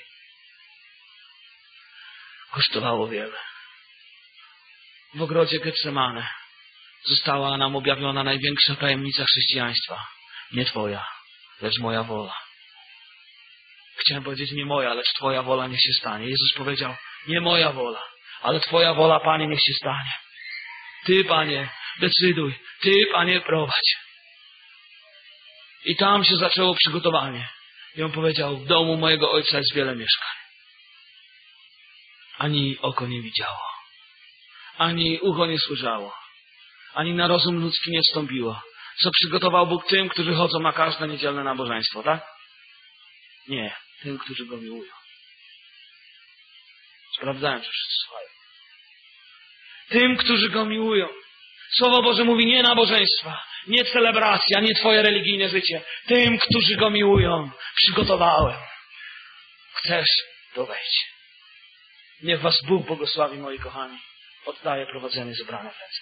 kosztowało wiele. W ogrodzie Getsemane została nam objawiona największa tajemnica chrześcijaństwa. Nie Twoja, lecz moja wola. Chciałem powiedzieć nie moja, lecz Twoja wola niech się stanie. Jezus powiedział, nie moja wola, ale Twoja wola, Panie, niech się stanie. Ty, Panie, decyduj. Ty, Panie, prowadź. I tam się zaczęło przygotowanie. I on powiedział, w domu mojego Ojca jest wiele mieszkań. Ani oko nie widziało, ani ucho nie słyszało, ani na rozum ludzki nie wstąpiło. Co przygotował Bóg tym, którzy chodzą na każde niedzielne nabożeństwo, tak? Nie, tym, którzy Go miłują. Sprawdzałem, czy wszyscy słuchają. Tym, którzy Go miłują. Słowo Boże mówi nie nabożeństwa, nie celebracja, nie Twoje religijne życie. Tym, którzy Go miłują, przygotowałem. Chcesz, to wejdź. Niech was Bóg błogosławi, moi kochani. Oddaję prowadzenie zebrania w ręce